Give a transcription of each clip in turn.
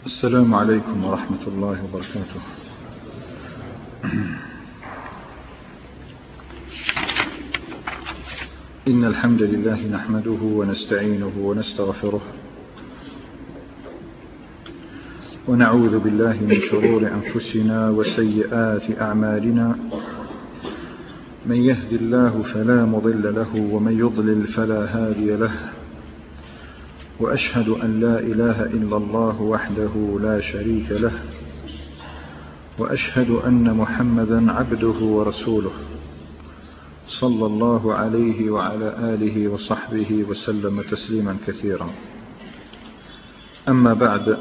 السلام عليكم ورحمة الله وبركاته. إن الحمد لله نحمده ونستعينه ونستغفره ونعوذ بالله من شرور أنفسنا وسيئات أعمالنا، من يهد الله فلا مضل له ومن يضلل فلا هادي له، وأشهد أن لا إله إلا الله وحده لا شريك له، وأشهد أن محمدا عبده ورسوله صلى الله عليه وعلى آله وصحبه وسلم تسليما كثيرا. أما بعد،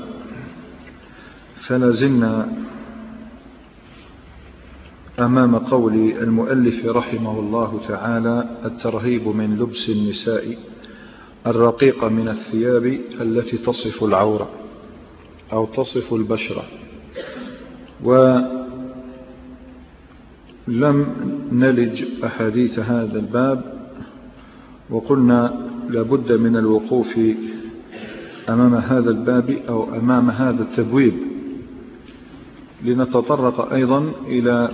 فلازلنا أمام قول المؤلف رحمه الله تعالى: الترهيب من لبس النساء الرقيق من الثياب التي تصف العورة أو تصف البشرة. ولم نلج أحاديث هذا الباب، وقلنا لابد من الوقوف أمام هذا الباب أو أمام هذا التبويب لنتطرق أيضا إلى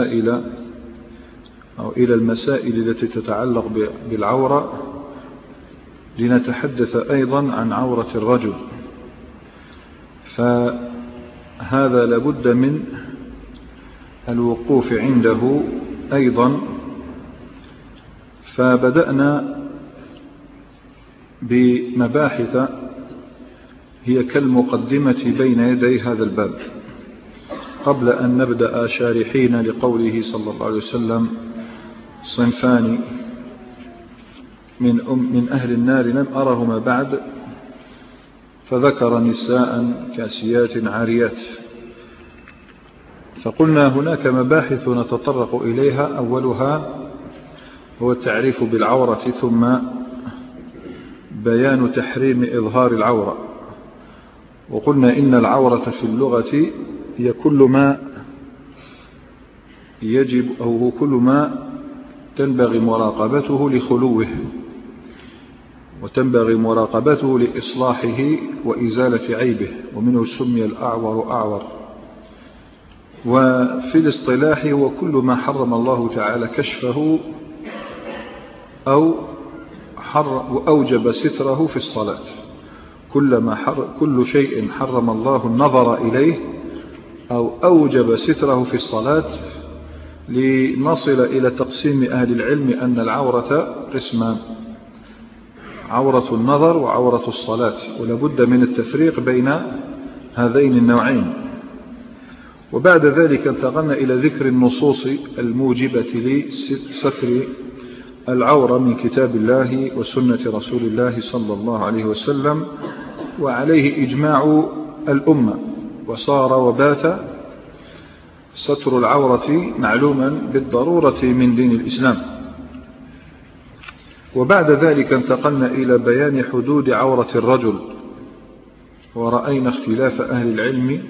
المسائل التي تتعلق بالعورة، لنتحدث أيضا عن عورة الرجل. فهذا لابد من الوقوف عنده أيضا. فبدأنا بمباحث هي كالمقدمة بين يدي هذا الباب، قبل أن نبدأ شارحين لقوله صلى الله عليه وسلم: صنفان من أهل النار لم أرهما بعد، فذكر نساء كاسيات عاريات. فقلنا هناك مباحث نتطرق إليها، أولها هو التعريف بالعورة، ثم بيان تحريم إظهار العورة. وقلنا إن العورة في اللغة هي كل ما يجب أو كل ما تنبغي مراقبته لخلوه، وتنبغي مراقبته لإصلاحه وإزالة عيبه، ومنه سمي الأعور أعور. وفي الاصطلاح هو كل ما حرم الله تعالى كشفه أو أوجب ستره في الصلاة. كل شيء حرم الله النظر إليه أو أوجب ستره في الصلاة، لنصل إلى تقسيم أهل العلم أن العورة قسمان: عورة النظر وعورة الصلاة، ولابد من التفريق بين هذين النوعين. وبعد ذلك انتقلنا إلى ذكر النصوص الموجبة لستر العورة من كتاب الله وسنة رسول الله صلى الله عليه وسلم، وعليه إجماع الأمة، وصار وبات ستر العورة معلوما بالضرورة من دين الإسلام. وبعد ذلك انتقلنا إلى بيان حدود عورة الرجل، ورأينا اختلاف أهل العلم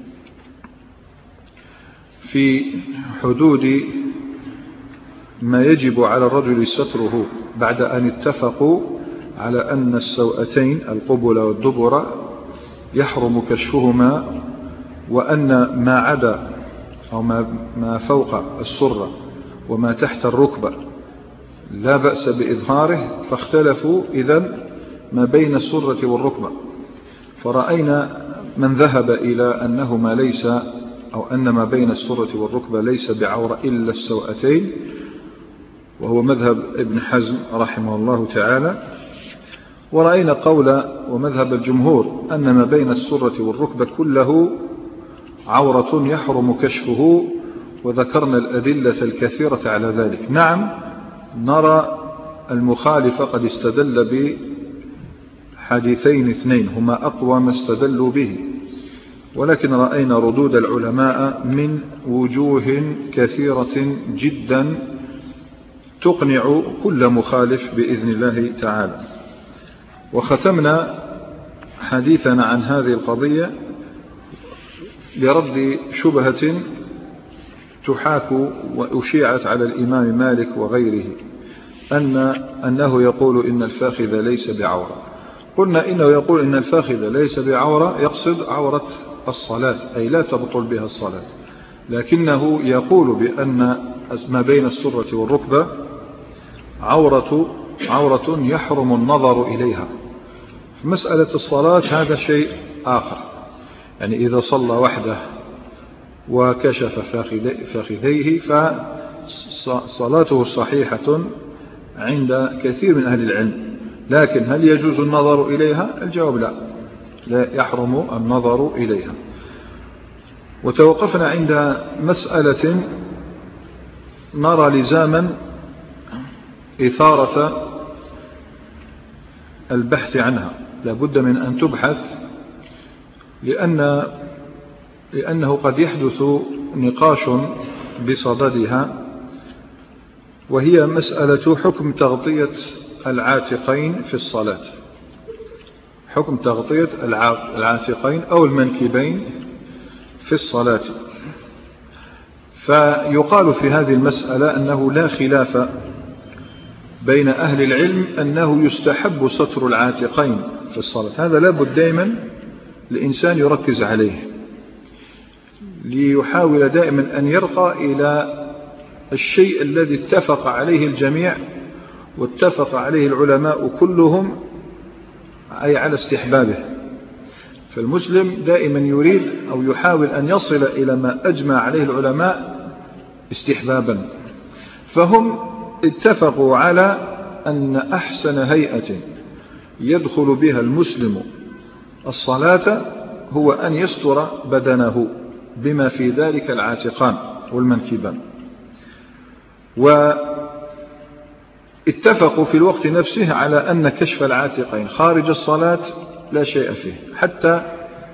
في حدود ما يجب على الرجل ستره، بعد أن اتفقوا على أن السوأتين القبل والدبر يحرم كشفهما، وأن ما عدا أو ما فوق السرة وما تحت الركبة لا بأس بإظهاره. فاختلفوا إذن ما بين السرة والركبة، فرأينا من ذهب إلى أنهما ليس أو أن ما بين السرة والركبة ليس بعورة إلا السوأتين، وهو مذهب ابن حزم رحمه الله تعالى. ورأينا قول ومذهب الجمهور أن ما بين السرة والركبة كله عورة يحرم كشفه، وذكرنا الأدلة الكثيرة على ذلك. نعم، نرى المخالف قد استدل بحديثين اثنين هما أقوى ما استدلوا به، ولكن رأينا ردود العلماء من وجوه كثيرة جدا تقنع كل مخالف بإذن الله تعالى. وختمنا حديثنا عن هذه القضية لرد شبهة تحاك وأشيعت على الإمام مالك وغيره، أنه يقول إن الفاخذ ليس بعورة. قلنا إنه يقول إن الفاخذ ليس بعورة، يقصد عورة الصلاة، أي لا تبطل بها الصلاة، لكنه يقول بأن ما بين السرة والركبة عورة يحرم النظر إليها. في مسألة الصلاة هذا شيء آخر، يعني إذا صلى وحده وكشف فخذيه فصلاته صحيحة عند كثير من أهل العلم، لكن هل يجوز النظر إليها؟ الجواب لا يحرم النظر إليها. وتوقفنا عند مسألة نرى لزاما إثارة البحث عنها، لابد من أن تبحث، لأنه قد يحدث نقاش بصددها، وهي مسألة حكم تغطية العاتقين في الصلاة، حكم تغطية العاتقين أو المنكبين في الصلاة. فيقال في هذه المسألة أنه لا خلاف بين أهل العلم أنه يستحب ستر العاتقين في الصلاة. هذا لابد دائما الإنسان يركز عليه، ليحاول دائما أن يرقى إلى الشيء الذي اتفق عليه الجميع واتفق عليه العلماء كلهم، أي على استحبابه. فالمسلم دائما يريد أو يحاول أن يصل إلى ما أجمع عليه العلماء استحبابا. فهم اتفقوا على أن أحسن هيئة يدخل بها المسلم الصلاة هو أن يستر بدنه بما في ذلك العاتقان والمنكبان. واتفقوا في الوقت نفسه على أن كشف العاتقين خارج الصلاة لا شيء فيه، حتى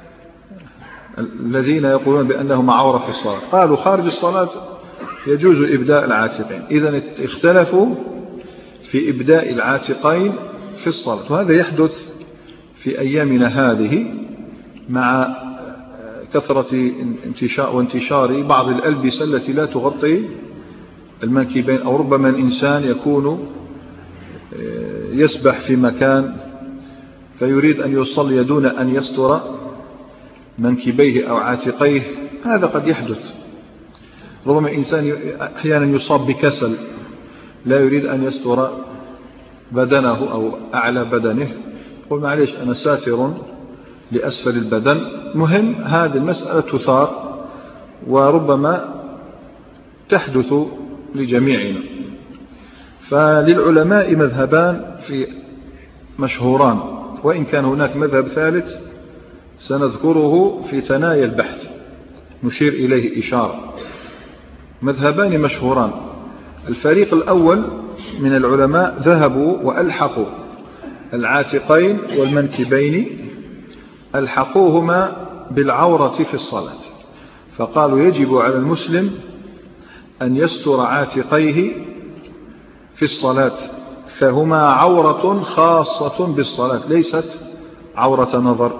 الذين يقولون بأنهم عورة في الصلاة قالوا خارج الصلاة يجوز إبداء العاتقين. إذن اختلفوا في إبداء العاتقين في الصلاة، وهذا يحدث في أيامنا هذه مع كثرة وانتشار بعض الألبسة التي لا تغطي المنكبين، أو ربما الإنسان يكون يسبح في مكان فيريد أن يصلي دون أن يستر منكبيه أو عاتقيه. هذا قد يحدث، ربما إنسان أحيانا يصاب بكسل لا يريد أن يستر بدنه أو أعلى بدنه، يقول معليش أنا ساتر لأسفل البدن. مهم هذه المسألة تثار وربما تحدث لجميعنا. فللعلماء مذهبان في مشهوران، وإن كان هناك مذهب ثالث سنذكره في ثنايا البحث نشير إليه إشارة. مذهبان مشهوران. الفريق الأول من العلماء ذهبوا وألحقوا العاتقين والمنكبين، ألحقوهما بالعورة في الصلاة، فقالوا يجب على المسلم أن يستر عاتقيه في الصلاة، فهما عورة خاصة بالصلاة ليست عورة نظر.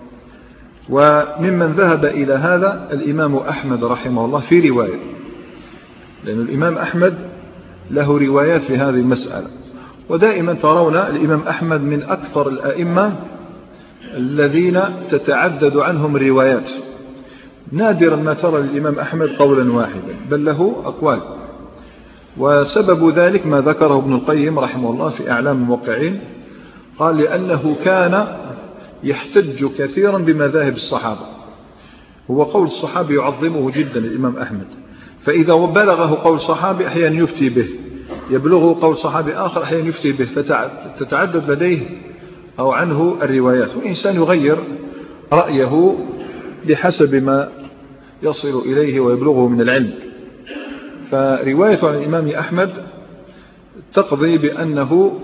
وممن ذهب إلى هذا الإمام أحمد رحمه الله في رواية، لأن الإمام أحمد له روايات في هذه المسألة، ودائما ترون الإمام أحمد من أكثر الأئمة الذين تتعدد عنهم الروايات. نادرا ما ترى للإمام أحمد قولا واحدا، بل له أقوال. وسبب ذلك ما ذكره ابن القيم رحمه الله في أعلام الموقعين، قال لأنه كان يحتج كثيرا بمذاهب الصحابة. هو قول الصحابي يعظمه جدا الإمام أحمد، فإذا بلغه قول صحابي أحيانا يفتي به، يبلغه قول صحابي آخر أحيانا يفتي به، فتتعدد لديه أو عنه الروايات، والإنسان يغير رأيه بحسب ما يصل إليه ويبلغه من العلم. فرواية عن الإمام أحمد تقضي بأنه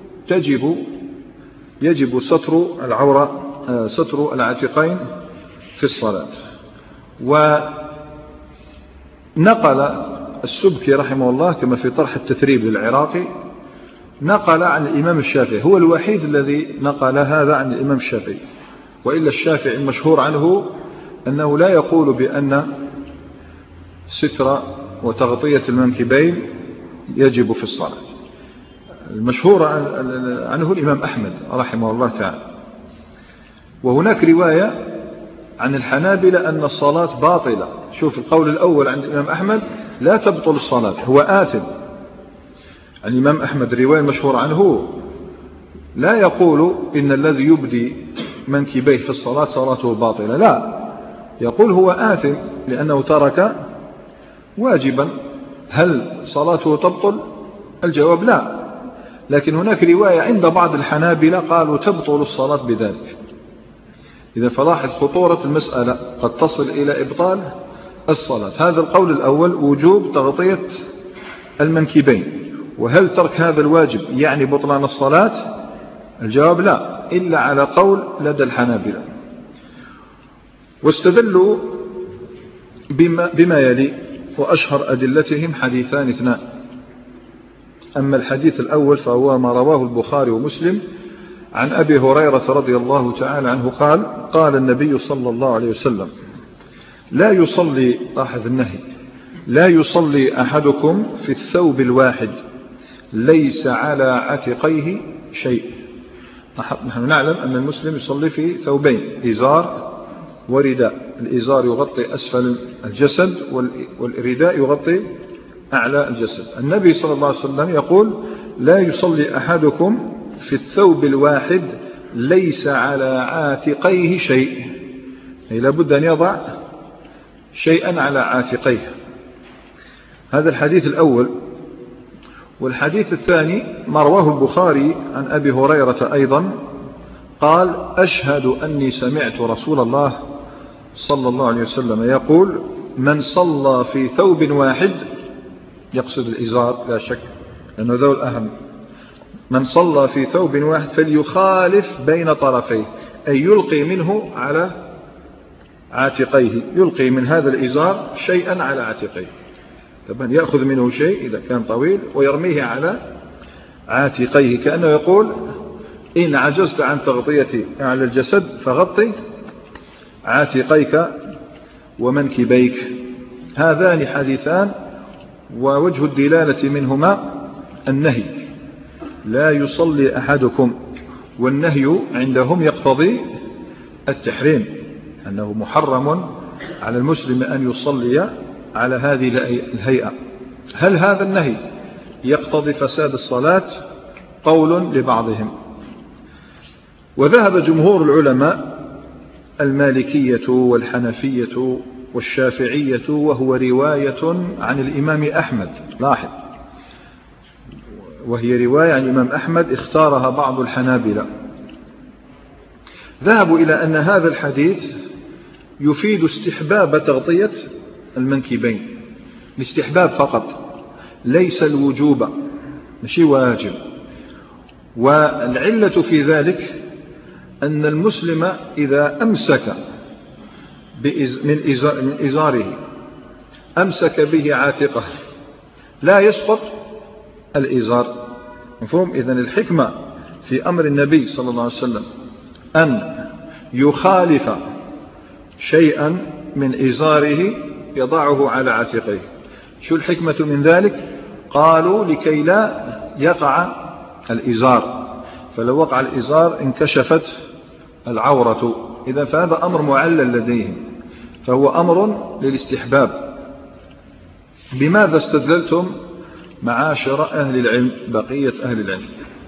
يجب ستر العورة، ستر العاتقين في الصلاة. ونقل السبكي رحمه الله كما في طرح التثريب للعراقي، نقل عن الإمام الشافعي، هو الوحيد الذي نقل هذا عن الإمام الشافعي، وإلا الشافعي المشهور عنه أنه لا يقول بأن ستر وتغطية المنكبين يجب في الصلاة. المشهور عنه الإمام أحمد رحمه الله تعالى. وهناك رواية عن الحنابلة أن الصلاة باطلة. شوف القول الأول عند الإمام أحمد لا تبطل الصلاة، هو آثم. الإمام أحمد الرواية المشهور عنه لا يقول إن الذي يبدي منكبيه في الصلاة صلاته باطلة، لا، يقول هو آثم لأنه ترك واجبا. هل صلاته تبطل؟ الجواب لا، لكن هناك رواية عند بعض الحنابلة قالوا تبطل الصلاة بذلك. إذا فلاحظ خطورة المسألة، قد تصل إلى إبطال الصلاة. هذا القول الأول وجوب تغطية المنكبين. وهل ترك هذا الواجب يعني بطلان الصلاة؟ الجواب لا، إلا على قول لدى الحنابلة. واستدلوا بما يلي، وأشهر أدلتهم حديثان اثنان. أما الحديث الأول فهو ما رواه البخاري ومسلم عن أبي هريرة رضي الله تعالى عنه قال: قال النبي صلى الله عليه وسلم: لا يصلي، لاحظ النهي، لا يصلي أحدكم في الثوب الواحد ليس على عاتقيه شيء. نحن نعلم أن المسلم يصلي في ثوبين، إزار ورداء. الإزار يغطي أسفل الجسد والرداء يغطي أعلى الجسد. النبي صلى الله عليه وسلم يقول: لا يصلي أحدكم في الثوب الواحد ليس على عاتقيه شيء، أي لابد أن يضع شيئا على عاتقيه. هذا الحديث الأول. والحديث الثاني ما رواه البخاري عن أبي هريرة أيضا قال: أشهد أني سمعت رسول الله صلى الله عليه وسلم يقول: من صلى في ثوب واحد، يقصد الإزار لا شك لأنه ذو الأهم، من صلى في ثوب واحد فليخالف بين طرفيه، أي يلقي منه على عاتقيه، يلقي من هذا الإزار شيئا على عاتقيه. طبعا يأخذ منه شيء إذا كان طويل ويرميه على عاتقيه، كأنه يقول: إن عجزت عن تغطية على الجسد فغطي عاتقيك ومنكبيك. هذان حديثان ووجه الدلالة منهما النهي، لا يصلي أحدكم، والنهي عندهم يقتضي التحريم، أنه محرم على المسلم أن يصلي على هذه الهيئة. هل هذا النهي يقتضي فساد الصلاة؟ قول لبعضهم. وذهب جمهور العلماء المالكية والحنفية والشافعية، وهو رواية عن الإمام أحمد، لاحظ، وهي رواية عن الإمام أحمد اختارها بعض الحنابلة، ذهبوا إلى أن هذا الحديث يفيد استحباب تغطية المنكبين، الاستحباب فقط ليس الوجوب، ماشي واجب. والعلة في ذلك أن المسلم إذا أمسك من إزاره، أمسك به عاتقه، لا يسقط الإزار، مفهوم؟ إذن الحكمة في أمر النبي صلى الله عليه وسلم أن يخالف شيئا من إزاره يضعه على عاتقيه. شو الحكمة من ذلك؟ قالوا: لكي لا يقع الإزار، فلو وقع الإزار انكشفت العورة. إذا فهذا أمر معلل لديهم، فهو أمر للاستحباب. بماذا استدللتم معاشر أهل العلم، بقية أهل العلم؟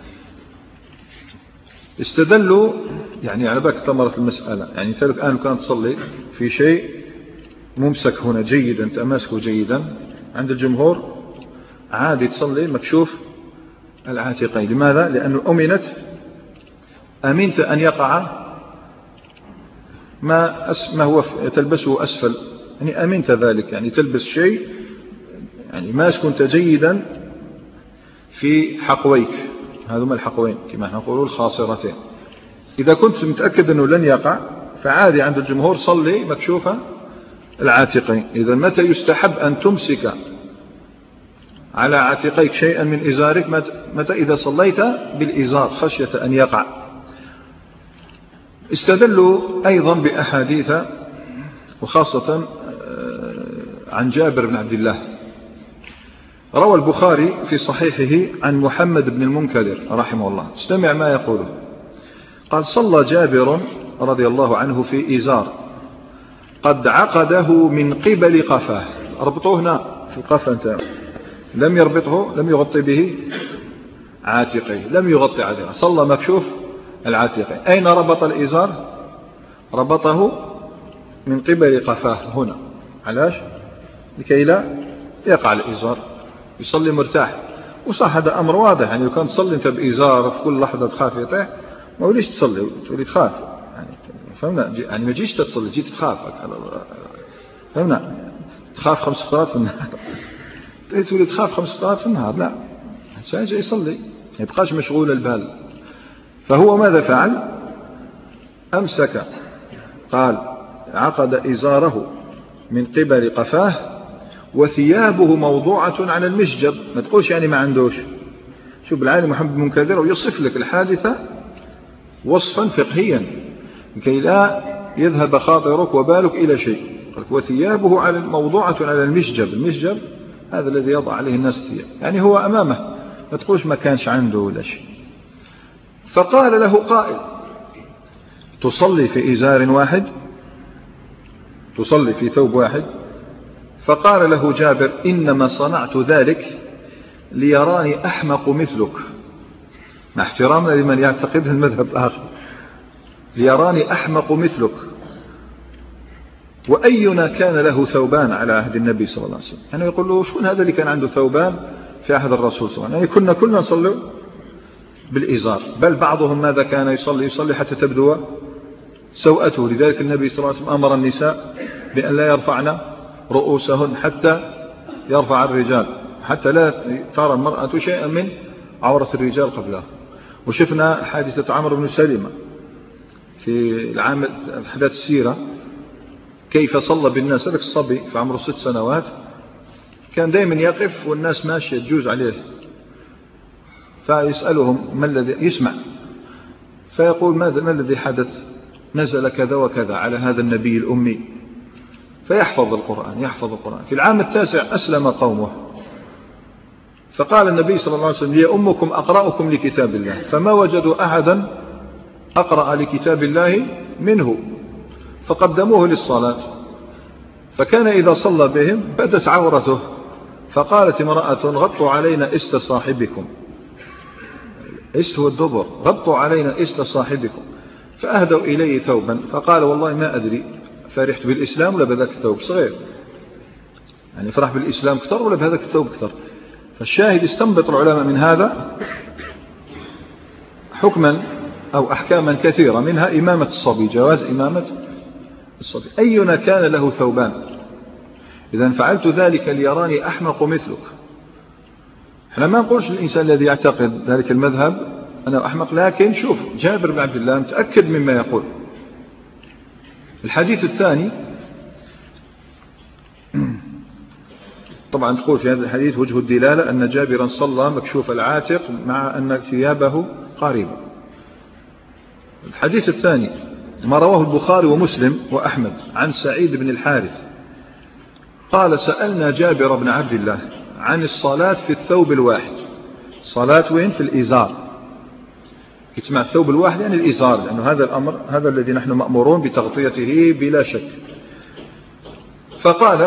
استدلوا يعني على باك ثمرة المسألة. يعني مثلك الآن كانت تصلي في شيء ممسك هنا جيدا، تماسكه جيدا، عند الجمهور عادي تصلي مكشوف العاتقين. لماذا؟ لأنه أمنت أن يقع ما هو تلبسه أسفل، يعني أمنت ذلك، يعني تلبس شيء يعني ماسك كنت جيدا في حقويك، هذوما الحقوين كما نقول الخاصرتين. إذا كنت متأكد أنه لن يقع فعادي عند الجمهور صلي مكشوفة العاتقين. إذا متى يستحب أن تمسك على عاتقيك شيئا من إزارك؟ متى؟ إذا صليت بالإزار خشية أن يقع. استدلوا أيضا بأحاديث، وخاصة عن جابر بن عبد الله روى البخاري في صحيحه عن محمد بن المنكدر رحمه الله، استمع ما يقوله. قال: صلى جابر رضي الله عنه في إزار قد عقده من قبل قفاه. ربطوه هنا في القفا انت، لم يربطه، لم يغطي به عاتقه، لم يغطي عاتقه، صلى مكشوف العاتقين. أين ربط الإزار؟ ربطه من قبل قفاه هنا. علاش؟ لكي لا يقع الإزار، يصلي مرتاح. وصح هذا أمر واضح، يعني لو كان تصلي أنت بإزار في كل لحظة تخاف يطيح، ما وليش تصلي، تولي تخاف. يعني فهمنا؟ يعني ما تجيش تصلي، تجي تخاف. فهمنا؟ تخاف 5 خطوات في النهار، تولي تخاف 5 خطوات في النهار. لا، الإنسان جاي يصلي، ما يبقاش مشغول البال. فهو ماذا فعل؟ أمسك، قال: عقد إزاره من قبل قفاه وثيابه موضوعة على المشجب. ما تقولش يعني ما عندوش. شوف العالم محمد بن منكدر ويصف لك الحادثة وصفا فقهيا لكي لا يذهب خاطرك وبالك إلى شيء. وثيابه على موضوعة على المشجب. المشجب هذا الذي يضع عليه الناس الثياب، يعني هو أمامه، ما تقولش ما كانش عنده ولا شيء. فقال له قائل: تصلي في إزار واحد؟ تصلي في ثوب واحد؟ فقال له جابر: إنما صنعت ذلك ليراني أحمق مثلك، مع احترامنا لمن يعتقد المذهب الآخر، ليراني أحمق مثلك. وأينا كان له ثوبان على عهد النبي صلى الله عليه وسلم؟ يعني يقول له: شكون هذا اللي كان عنده ثوبان في عهد الرسول صلى الله عليه وسلم؟ يعني كنا نصلي بالإزار، بل بعضهم ماذا كان يصلي حتى تبدو سوءته. لذلك النبي صلى الله عليه وسلم أمر النساء بأن لا يرفعن رؤوسهن حتى يرفع الرجال، حتى لا ترى المرأة شيئا من عورة الرجال قبلها. وشفنا حادثة عمرو بن سلمة في العام أحداث السيرة، كيف صلى بالناس. هذاك الصبي في عمره 6 سنوات كان دائما يقف والناس ماشية تجوز عليه، فيسألهم ما الذي يسمع، فيقول: ما الذي حدث؟ نزل كذا وكذا على هذا النبي الأمي. فيحفظ القرآن، يحفظ القرآن. في العام 9 أسلم قومه، فقال النبي صلى الله عليه وسلم: لي أمكم أقرأكم لكتاب الله، فما وجدوا أحدا أقرأ لكتاب الله منه، فقدموه للصلاة. فكان إذا صلى بهم بدت عورته، فقالت امرأة: غطوا علينا إست صاحبكم. إست هو الدبر، غطوا علينا إست صاحبكم. فأهدوا إليه ثوبا، فقال: والله ما أدري فرحت بالإسلام ولا بذاك الثوب صغير، يعني فرح بالإسلام كثر ولا بهذاك الثوب كثر. فالشاهد استنبط العلماء من هذا حكما أو أحكاما كثيرة، منها إمامة الصبي، جواز إمامة الصبي. أينا كان له ثوبان؟ إذا فعلت ذلك ليراني أحمق مثلك. احنا ما نقولش الإنسان الذي يعتقد ذلك المذهب أنا أحمق، لكن شوف جابر بن عبد الله متأكد مما يقول. الحديث الثاني طبعا تقول في هذا الحديث وجه الدلالة أن جابرا صلى مكشوف العاتق مع أن ثيابه قريبة. الحديث الثاني ما رواه البخاري ومسلم وأحمد عن سعيد بن الحارث قال: سألنا جابر بن عبد الله عن الصلاة في الثوب الواحد. صلاة وين؟ في الإزار. يسمع الثوب الواحد يعني الإزار، لأنه هذا الأمر هذا الذي نحن مأمورون بتغطيته بلا شك. فقال: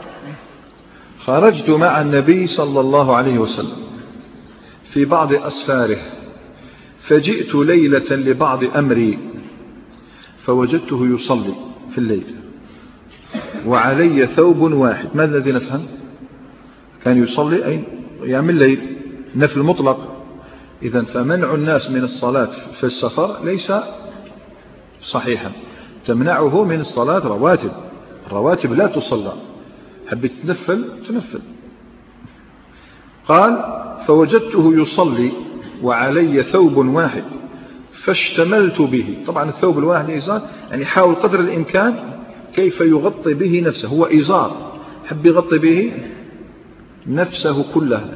خرجت مع النبي صلى الله عليه وسلم في بعض أسفاره، فجئت ليلة لبعض أمري فوجدته يصلي في الليل وعلي ثوب واحد. ما الذي نفهم؟ كان يصلي أي قيام الليل، نفل مطلق. إذن فمنع الناس من الصلاة في السفر ليس صحيحا، تمنعه من الصلاة رواتب. الرواتب لا تصلى، حبيت تنفل تنفل. قال: فوجدته يصلي وعلي ثوب واحد فاشتملت به. طبعا الثوب الواحد إزار، يعني حاول قدر الإمكان كيف يغطي به نفسه، هو إزار حب يغطي به نفسه كلها.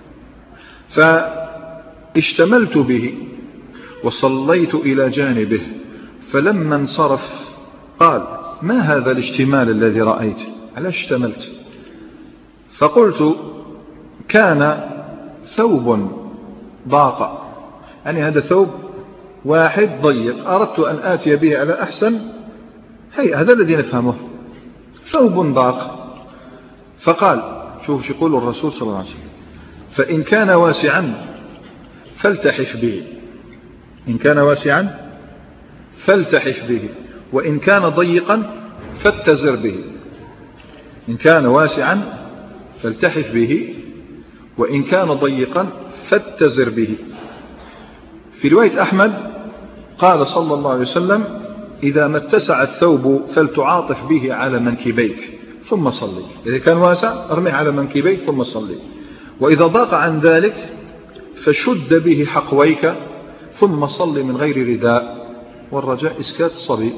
فاشتملت به وصليت إلى جانبه، فلما انصرف قال: ما هذا الاشتمال الذي رأيت؟ على اشتملت؟ فقلت: كان ثوب ضاق، يعني هذا ثوب واحد ضيق أردت أن آتي به على أحسن هيئة، هذا الذي نفهمه، ثوب ضاق. فقال شوف يقول الرسول صلى الله عليه وسلم: فإن كان واسعا فالتحف به، إن كان واسعا فالتحف به، وإن كان ضيقا فاتزر به. إن كان واسعا فالتحف به، وإن كان ضيقا فاتزر به. في رواية أحمد قال صلى الله عليه وسلم: إذا ما اتسع الثوب فلتعاطف به على منكبيك ثم صلي. إذا كان واسع ارميه على منكبيك ثم صلي، وإذا ضاق عن ذلك فشد به حقويك ثم صلي من غير رداء، والرجاء إسكات الصبي.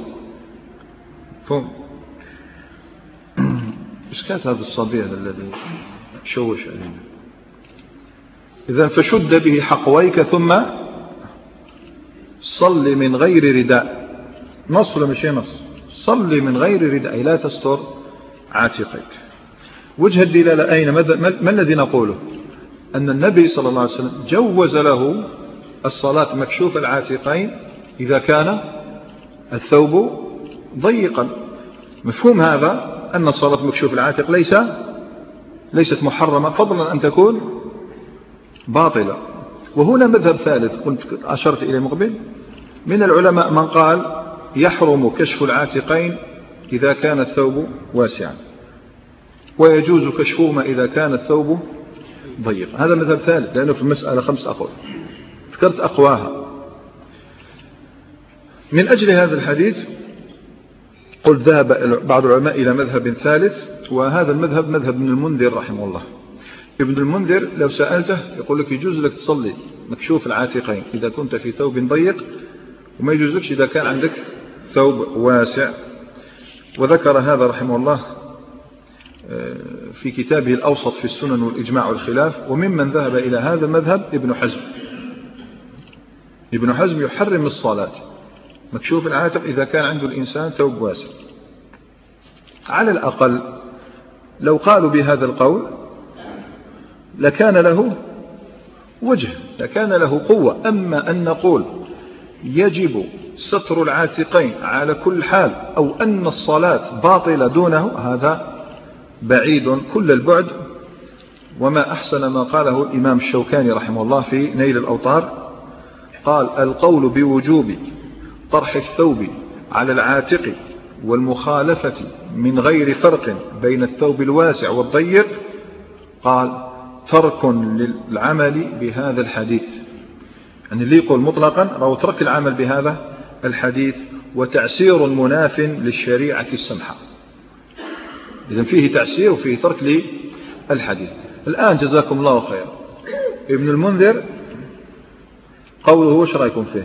إسكات هذا الصبي الذي شوش علينا. إذن فشد به حقويك ثم صل من غير رداء. نص ولا مش نص؟ صل من غير رداء، لا تستر عاتقيك. وجه الدلالة أين؟ ما الذي نقوله؟ أن النبي صلى الله عليه وسلم جوز له الصلاة مكشوف العاتقين إذا كان الثوب ضيقا. مفهوم هذا أن الصلاة مكشوف العاتق ليست محرمة، فضلا أن تكون باطلة. وهنا مذهب ثالث كنت أشرت إليه مقبل من العلماء، من قال يحرم كشف العاتقين إذا كان الثوب واسعا، ويجوز كشفهما إذا كان الثوب ضيقا. هذا مذهب ثالث، لأنه في المسألة 5 أقوال، ذكرت أقواها. من أجل هذا الحديث قلت ذهب بعض العلماء إلى مذهب ثالث، وهذا المذهب مذهب ابن المنذر رحمه الله. ابن المنذر لو سألته يقول لك يجوز لك تصلي مكشوف العاتقين إذا كنت في ثوب ضيق، وما يجوز لك إذا كان عندك ثوب واسع. وذكر هذا رحمه الله في كتابه الأوسط في السنن والإجماع والخلاف. وممن ذهب إلى هذا المذهب ابن حزم. ابن حزم يحرم الصلاة مكشوف العاتق إذا كان عنده الإنسان ثوب واسع. على الأقل لو قالوا بهذا القول لكان له وجه، لكان له قوة. أما أن نقول يجب ستر العاتقين على كل حال، أو أن الصلاة باطلة دونه، هذا بعيد كل البعد. وما أحسن ما قاله الإمام الشوكاني رحمه الله في نيل الأوطار، قال: القول بوجوب طرح الثوب على العاتق والمخالفة من غير فرق بين الثوب الواسع والضيق، قال: ترك للعمل بهذا الحديث. يعني اللي يقول مطلقا رأوا ترك العمل بهذا الحديث، وتعسير مناف للشريعة السمحة. إذن فيه تعسير وفيه ترك للحديث. الآن جزاكم الله خير، ابن المنذر قوله وش رأيكم فيه؟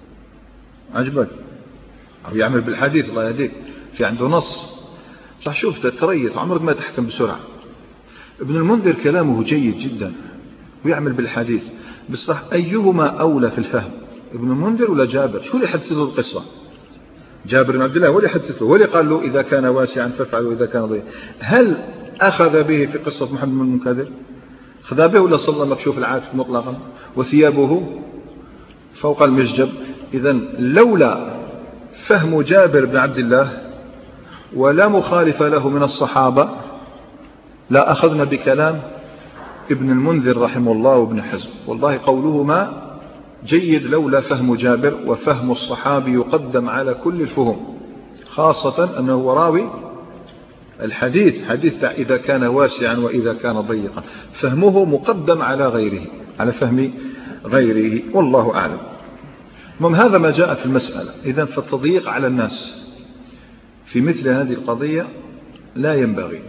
عجبك أو يعمل بالحديث؟ الله يهديك، في عنده نص صح. شوف تريث عمرك ما تحكم بسرعة. ابن المنذر كلامه جيد جدا ويعمل بالحديث، بس صح أيهما أولى في الفهم، ابن المنذر ولا جابر؟ شو اللي حدثه القصة؟ جابر بن عبد الله هو اللي حدثه، هو اللي قال له إذا كان واسعا فافعلوا إذا كان ضيقا. هل أخذ به في قصة محمد بن المنكدر؟ خذ به ولا صلى مكشوف العاتق مطلقا وثيابه فوق المشجب؟ إذن لولا فهم جابر بن عبد الله ولا مخالف له من الصحابة لا أخذنا بكلام ابن المنذر رحمه الله وابن حزم. والله قولهما جيد لولا فهم جابر، وفهم الصحابي يقدم على كل الفهم، خاصة أنه هو راوي الحديث، حديث إذا كان واسعا وإذا كان ضيقا، فهمه مقدم على غيره، على فهم غيره، والله أعلم. هذا ما جاء في المسألة. إذن فالتضييق على الناس في مثل هذه القضية لا ينبغي.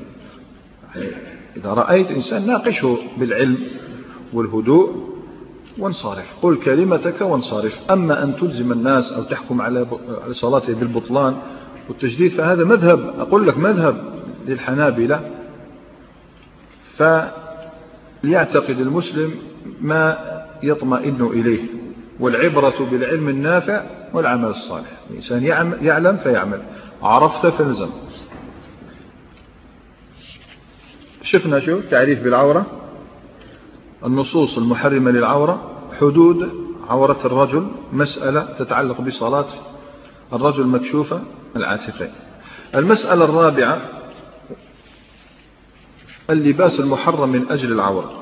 إذا رأيت إنسان ناقشه بالعلم والهدوء وانصرف، قل كلمتك وانصرف. أما أن تلزم الناس أو تحكم على صلاته بالبطلان والتجديد فهذا مذهب، أقول لك مذهب للحنابلة. فليعتقد المسلم ما يطمئن إليه، والعبرة بالعلم النافع والعمل الصالح. الإنسان يعلم فيعمل، عرفت فالزم. شفنا شو تعريف بالعورة، النصوص المحرمة للعورة حدود عورة الرجل مسألة تتعلق بصلاة الرجل مكشوفة العاتقين. المسألة الرابعة اللباس المحرم من أجل العورة.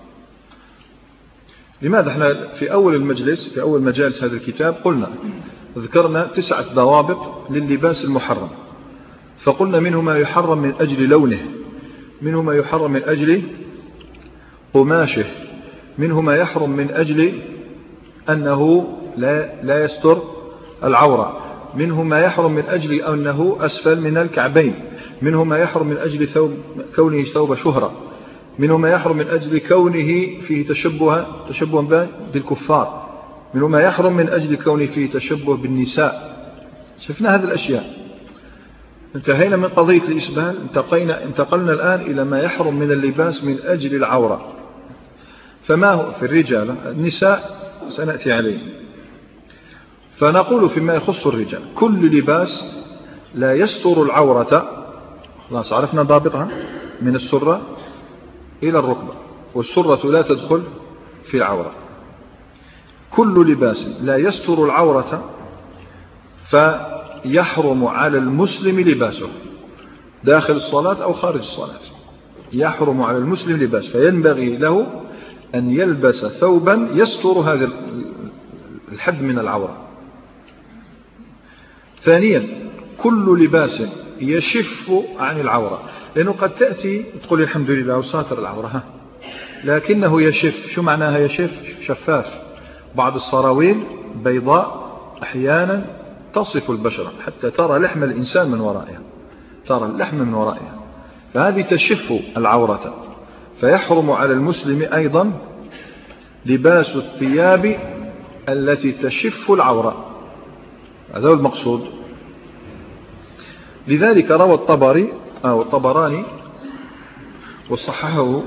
لماذا احنا في أول مجالس هذا الكتاب ذكرنا 9 ضوابط لللباس المحرم، فقلنا منه ما يحرم من أجل لونه، منه ما يحرم من أجل قماشه، منه ما يحرم من أجل أنه لا يستر العورة، منه ما يحرم من أجل أنه أسفل من الكعبين، منه ما يحرم من أجل كونه ثوب شهرة، منه ما يحرم من أجل كونه فيه تشبه بالكفار، منه ما يحرم من أجل كونه فيه تشبه بالنساء. شفنا هذه الأشياء، انتهينا من قضية الإسبال، انتقلنا الآن إلى ما يحرم من اللباس من أجل العورة. فما هو في الرجال؟ النساء سنأتي عليه. فنقول فيما يخص الرجال كل لباس لا يستر العورة، خلاص عرفنا ضابطها، من السرة إلى الركبة، والسرة لا تدخل في العورة. كل لباس لا يستر العورة فيحرم على المسلم لباسه داخل الصلاة أو خارج الصلاة، يحرم على المسلم لباس، فينبغي له أن يلبس ثوبا يستر هذا الحد من العورة. ثانيا كل لباس يشف عن العورة، لأنه قد تأتي تقول الحمد لله وساتر العورة، لكنه يشف. شو معناها يشف؟ شفاف. بعض السراويل بيضاء أحيانا تصف البشرة حتى ترى لحم الإنسان من ورائها، ترى اللحم من ورائها، فهذه تشف العورة. فيحرم على المسلم أيضا لباس الثياب التي تشف العورة، هذا هو المقصود. لذلك روى الطبراني وصححه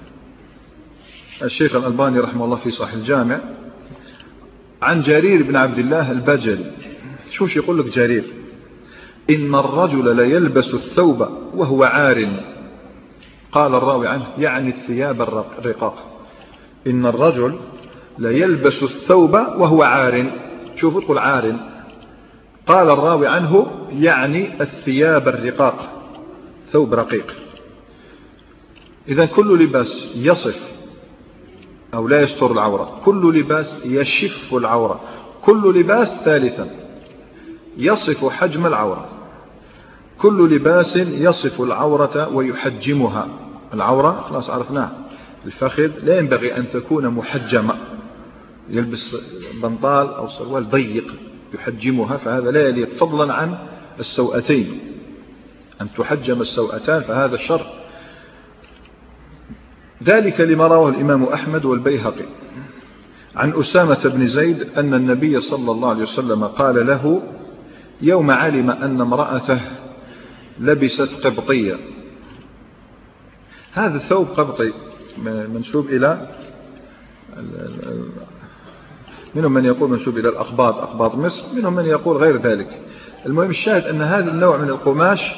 الشيخ الألباني رحمه الله في صحيح الجامع عن جرير بن عبد الله البجلي. شوش يقول لك جرير؟ إن الرجل لا يلبس الثوب وهو عار. قال الراوي عنه يعني الثياب الرقاق. إن الرجل لا يلبس الثوب وهو عار. شوفوا تقول عار. قال الراوي عنه يعني الثياب الرقاق، ثوب رقيق. إذا كل لباس يصف أو لا يستر العورة، كل لباس يشف العورة، كل لباس ثالثا يصف حجم العورة، كل لباس يصف العورة ويحجمها. العورة خلاص عرفناها، الفخذ لا ينبغي أن تكون محجمة، يلبس بنطال أو سروال ضيق يحجمها، فهذا لا يليق، فضلا عن السوأتين أن تحجم السوأتان، فهذا الشر. ذلك لما رواه الإمام أحمد والبيهقي عن أسامة بن زيد أن النبي صلى الله عليه وسلم قال له يوم علم أن امرأته لبست قبطية. هذا الثوب قبطي منسوب إلى، منهم من يقول منسوب إلى أقباط مصر، منهم من يقول غير ذلك. المهم الشاهد أن هذا النوع من القماش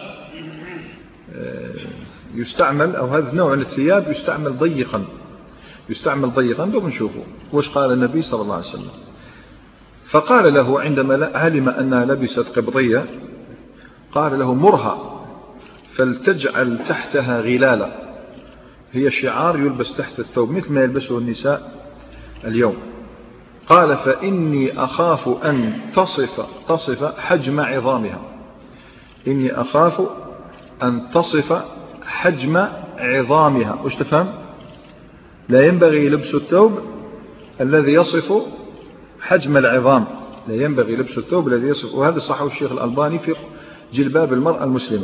يستعمل، أو هذا النوع من الثياب يستعمل ضيقا. دوم نشوفه وش قال النبي صلى الله عليه وسلم. فقال له عندما علم أنها لبست قبطية قال له مرها فلتجعل تحتها غلالا، هي شعار يلبس تحت الثوب مثل ما يلبسه النساء اليوم. قال فإني أخاف أن تصف حجم عظامها، إني أخاف أن تصف حجم عظامها. وش تفهم؟ لا ينبغي لبس الثوب الذي يصف حجم العظام، لا ينبغي لبس الثوب الذي يصف، وهذا صححه الشيخ الألباني في جلباب المرأة المسلمة.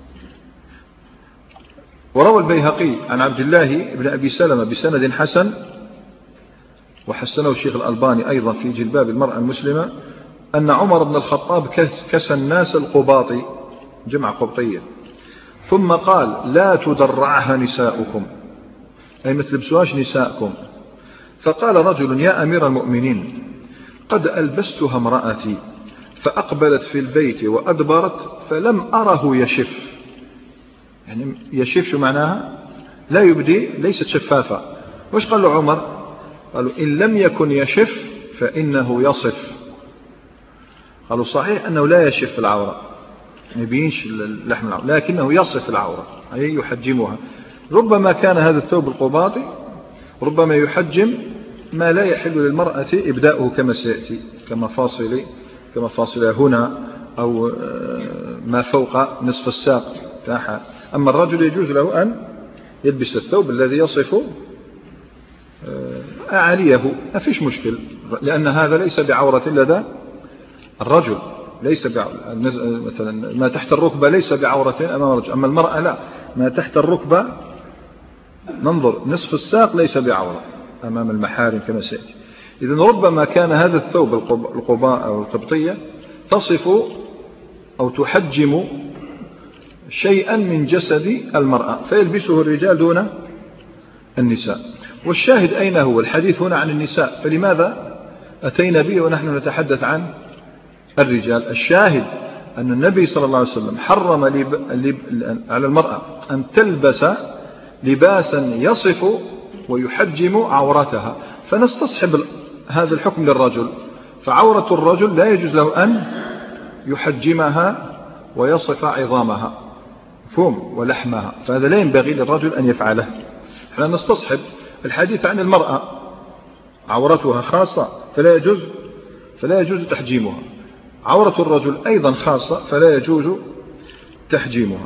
وروى البيهقي عن عبد الله بن أبي سلمة بسند حسن، وحسنه الشيخ الألباني أيضا في جلباب المرأة المسلمة، أن عمر بن الخطاب كسى الناس القباطي، جمع قبطية، ثم قال لا تدرعها نساؤكم، أي ما تلبسوهاش نساءكم. فقال رجل يا أمير المؤمنين قد ألبستها امرأتي فأقبلت في البيت وأدبرت فلم أره يشف. يعني يشف شو معناها؟ لا يبدي، ليست شفافة، وش قال له عمر؟ قالوا إن لم يكن يشف فإنه يصف. قالوا صحيح أنه لا يشف العورة، ما يبينش لحم العورة، لكنه يصف العورة أي يحجمها. ربما كان هذا الثوب القباطي ربما يحجم ما لا يحل للمرأة إبداؤه كما سيأتي كمفاصل هنا أو ما فوق نصف الساق. أما الرجل يجوز له أن يلبس الثوب الذي يصف أعاليه، ما فيش مشكل، لأن هذا ليس بعورة لدى الرجل، ليس مثلا ما تحت الركبة ليس بعورة أمام الرجل. أما المرأة لا، ما تحت الركبة ننظر نصف الساق ليس بعورة أمام المحارم كما سيأتي. إذن ربما كان هذا الثوب القباء أو القبطية تصف أو تحجم شيئا من جسد المرأة فيلبسه الرجال دون النساء. والشاهد أين هو؟ الحديث هنا عن النساء، فلماذا أتينا به ونحن نتحدث عن الرجال؟ الشاهد أن النبي صلى الله عليه وسلم حرم على المرأة أن تلبس لباسا يصف ويحجم عورتها، فنستصحب هذا الحكم للرجل. فعورة الرجل لا يجوز له أن يحجمها ويصف عظامها فم ولحمها، فهذا لا ينبغي للرجل أن يفعله. احنا نستصحب الحديث عن المرأة عورتها خاصة فلا يجوز تحجيمها، عورة الرجل أيضا خاصة فلا يجوز تحجيمها.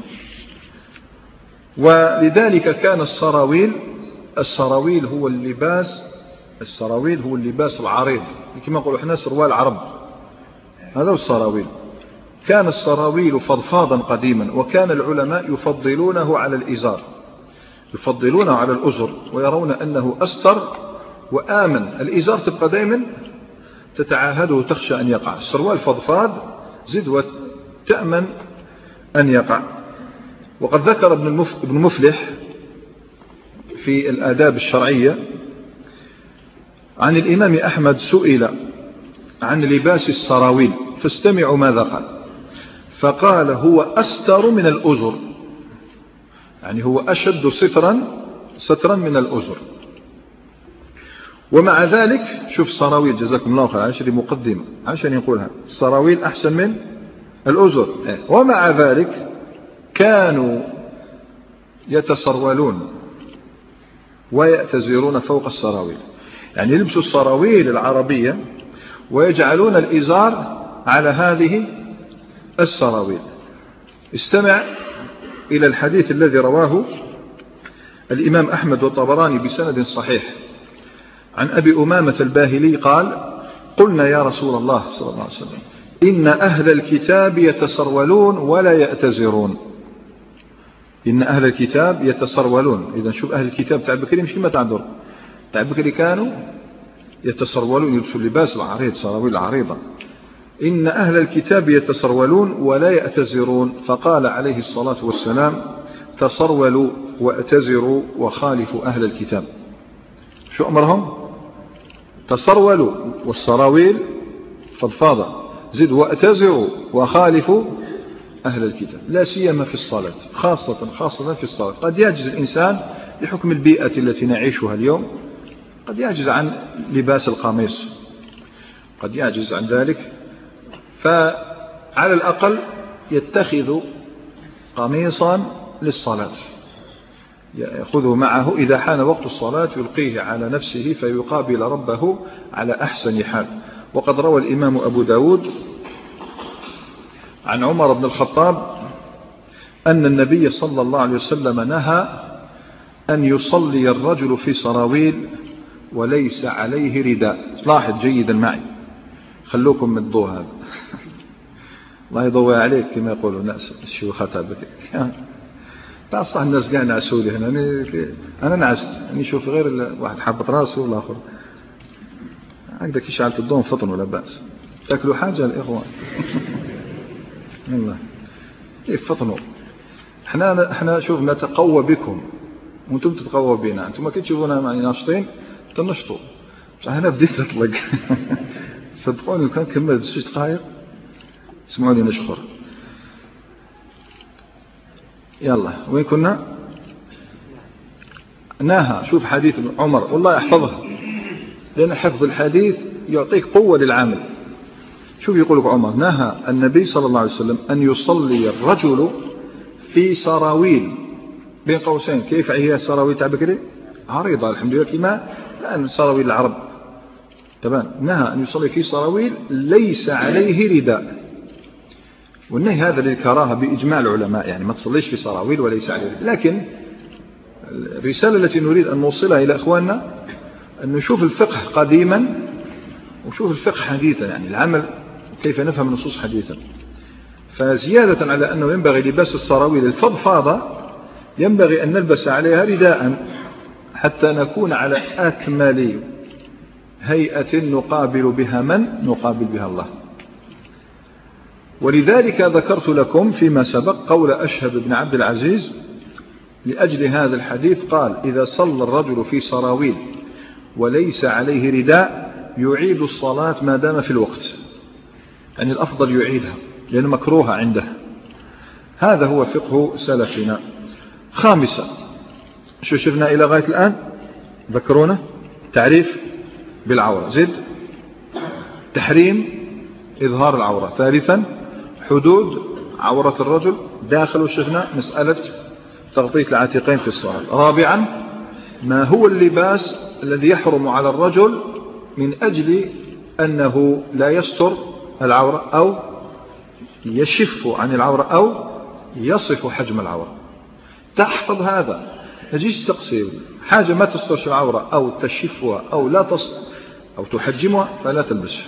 ولذلك كان السراويل هو اللباس العريض، كما نقول احنا سروال عرب، هذا هو السراويل. كان السراويل فضفاضا قديما، وكان العلماء يفضلونه على الإزار، يفضلونه على الأزر، ويرون أنه أستر وآمن. الإزار تبقى دائما تتعاهده وتخشى أن يقع، السروال فضفاض زد وتأمن أن يقع. وقد ذكر ابن مفلح في الآداب الشرعية عن الإمام أحمد سئل عن لباس السراويل فاستمعوا ماذا قال، فقال هو أستر من الأزر، يعني هو أشد سترا من الأزر. ومع ذلك شوف السراويل، جزاكم الله خير، عشان مقدمة عشان يقولها، السراويل أحسن من الأزر، ومع ذلك كانوا يتسرولون ويأتزرون فوق السراويل، يعني يلبسوا السراويل العربية ويجعلون الإزار على هذه السراويل. استمع إلى الحديث الذي رواه الإمام أحمد والطبراني بسند صحيح عن أبي أمامة الباهلي قال: قلنا يا رسول الله صلى الله عليه وسلم إن أهل الكتاب يتسرولون ولا يأتزرون. إن أهل الكتاب يتسرولون، إذا شوف أهل الكتاب تاع بكري مش كما تعذر، تاع بكري كانوا يتسرولون، يلبسوا اللباس العريض، سراويل العريضة. إن أهل الكتاب يتسرولون ولا يأتزرون، فقال عليه الصلاة والسلام: تسرولوا وأتزروا وخالفوا أهل الكتاب. شو أمرهم؟ تسرولوا والسراويل فضفاضة، زد وأتزروا وخالفوا أهل الكتاب، لا سيما في الصلاة، خاصة في الصلاة. قد يعجز الإنسان بحكم البيئة التي نعيشها اليوم، قد يعجز عن لباس القميص، قد يعجز عن ذلك، فعلى الأقل يتخذ قميصا للصلاة يأخذه معه إذا حان وقت الصلاة، يلقيه على نفسه فيقابل ربه على أحسن حال. وقد روى الإمام أبو داود عن عمر بن الخطاب أن النبي صلى الله عليه وسلم نهى أن يصلي الرجل في سراويل وليس عليه رداء. لاحظ جيدا معي، خلوكم من الضوء هذا الله يضوي عليك كما يقولوا الناس الشيوخات هذا. صح الناس قاعد نعسوا لي هنا، أنا نعست، أنا شوف غير واحد حبط راسه والآخر هكذا كي شعلت الضوء فطن ولا بأس. تاكلوا حاجة الإخوان والله كيف فطنوا. احنا شوف نتقوى بكم وانتم تتقوى بنا، انتم ما كتشوفونا معي ناشطين تنشطوا، انا بديت نطلق صدقوني كان كملت 6 دقائق اسمعوني نشخر. يلا وين كنا؟ نهى. شوف حديث عمر والله احفظها، لأن حفظ الحديث يعطيك قوة للعمل. شوف يقول لك عمر: نهى النبي صلى الله عليه وسلم أن يصلي الرجل في سراويل، بين قوسين كيف هي السراويل تاع بكري؟ عريضة الحمد لله كما الآن سراويل العرب تمام. نهى أن يصلي في سراويل ليس عليه رداء، والنهي هذا للكراهة بإجماع العلماء، يعني ما تصليش في سراويل وليس عليه رداء. لكن الرسالة التي نريد أن نوصلها إلى إخواننا أن نشوف الفقه قديما ونشوف الفقه حديثا، يعني العمل كيف نفهم النصوص حديثا. فزيادة على أنه ينبغي لباس السراويل الفضفاضة ينبغي أن نلبس عليها رداء حتى نكون على أكمل هيئة نقابل بها من؟ نقابل بها الله. ولذلك ذكرت لكم فيما سبق قول أشهب بن عبد العزيز لأجل هذا الحديث، قال: إذا صلى الرجل في سراويل وليس عليه رداء يعيد الصلاة ما دام في الوقت، يعني الأفضل يعيدها لأنه مكروهة عنده. هذا هو فقه سلفنا. خامسا، شو شفنا إلى غاية الآن؟ ذكرونا تعريف بالعورة، زد تحريم إظهار العورة. ثالثا حدود عورة الرجل داخل، وشفنا مسألة تغطية العاتقين في الصلاة. رابعا ما هو اللباس الذي يحرم على الرجل من أجل أنه لا يستر العورة أو يشف عن العورة أو يصف حجم العورة. تحفظ هذا، نجيش تقصير حاجة ما تسترش العورة أو تشفها أو لا أو تحجمها فلا تلبسها.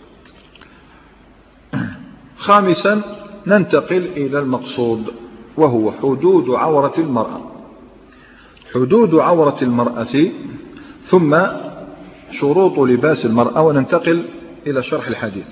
خامسا ننتقل إلى المقصود وهو حدود عورة المرأة. حدود عورة المرأة ثم شروط لباس المرأة، وننتقل إلى شرح الحديث.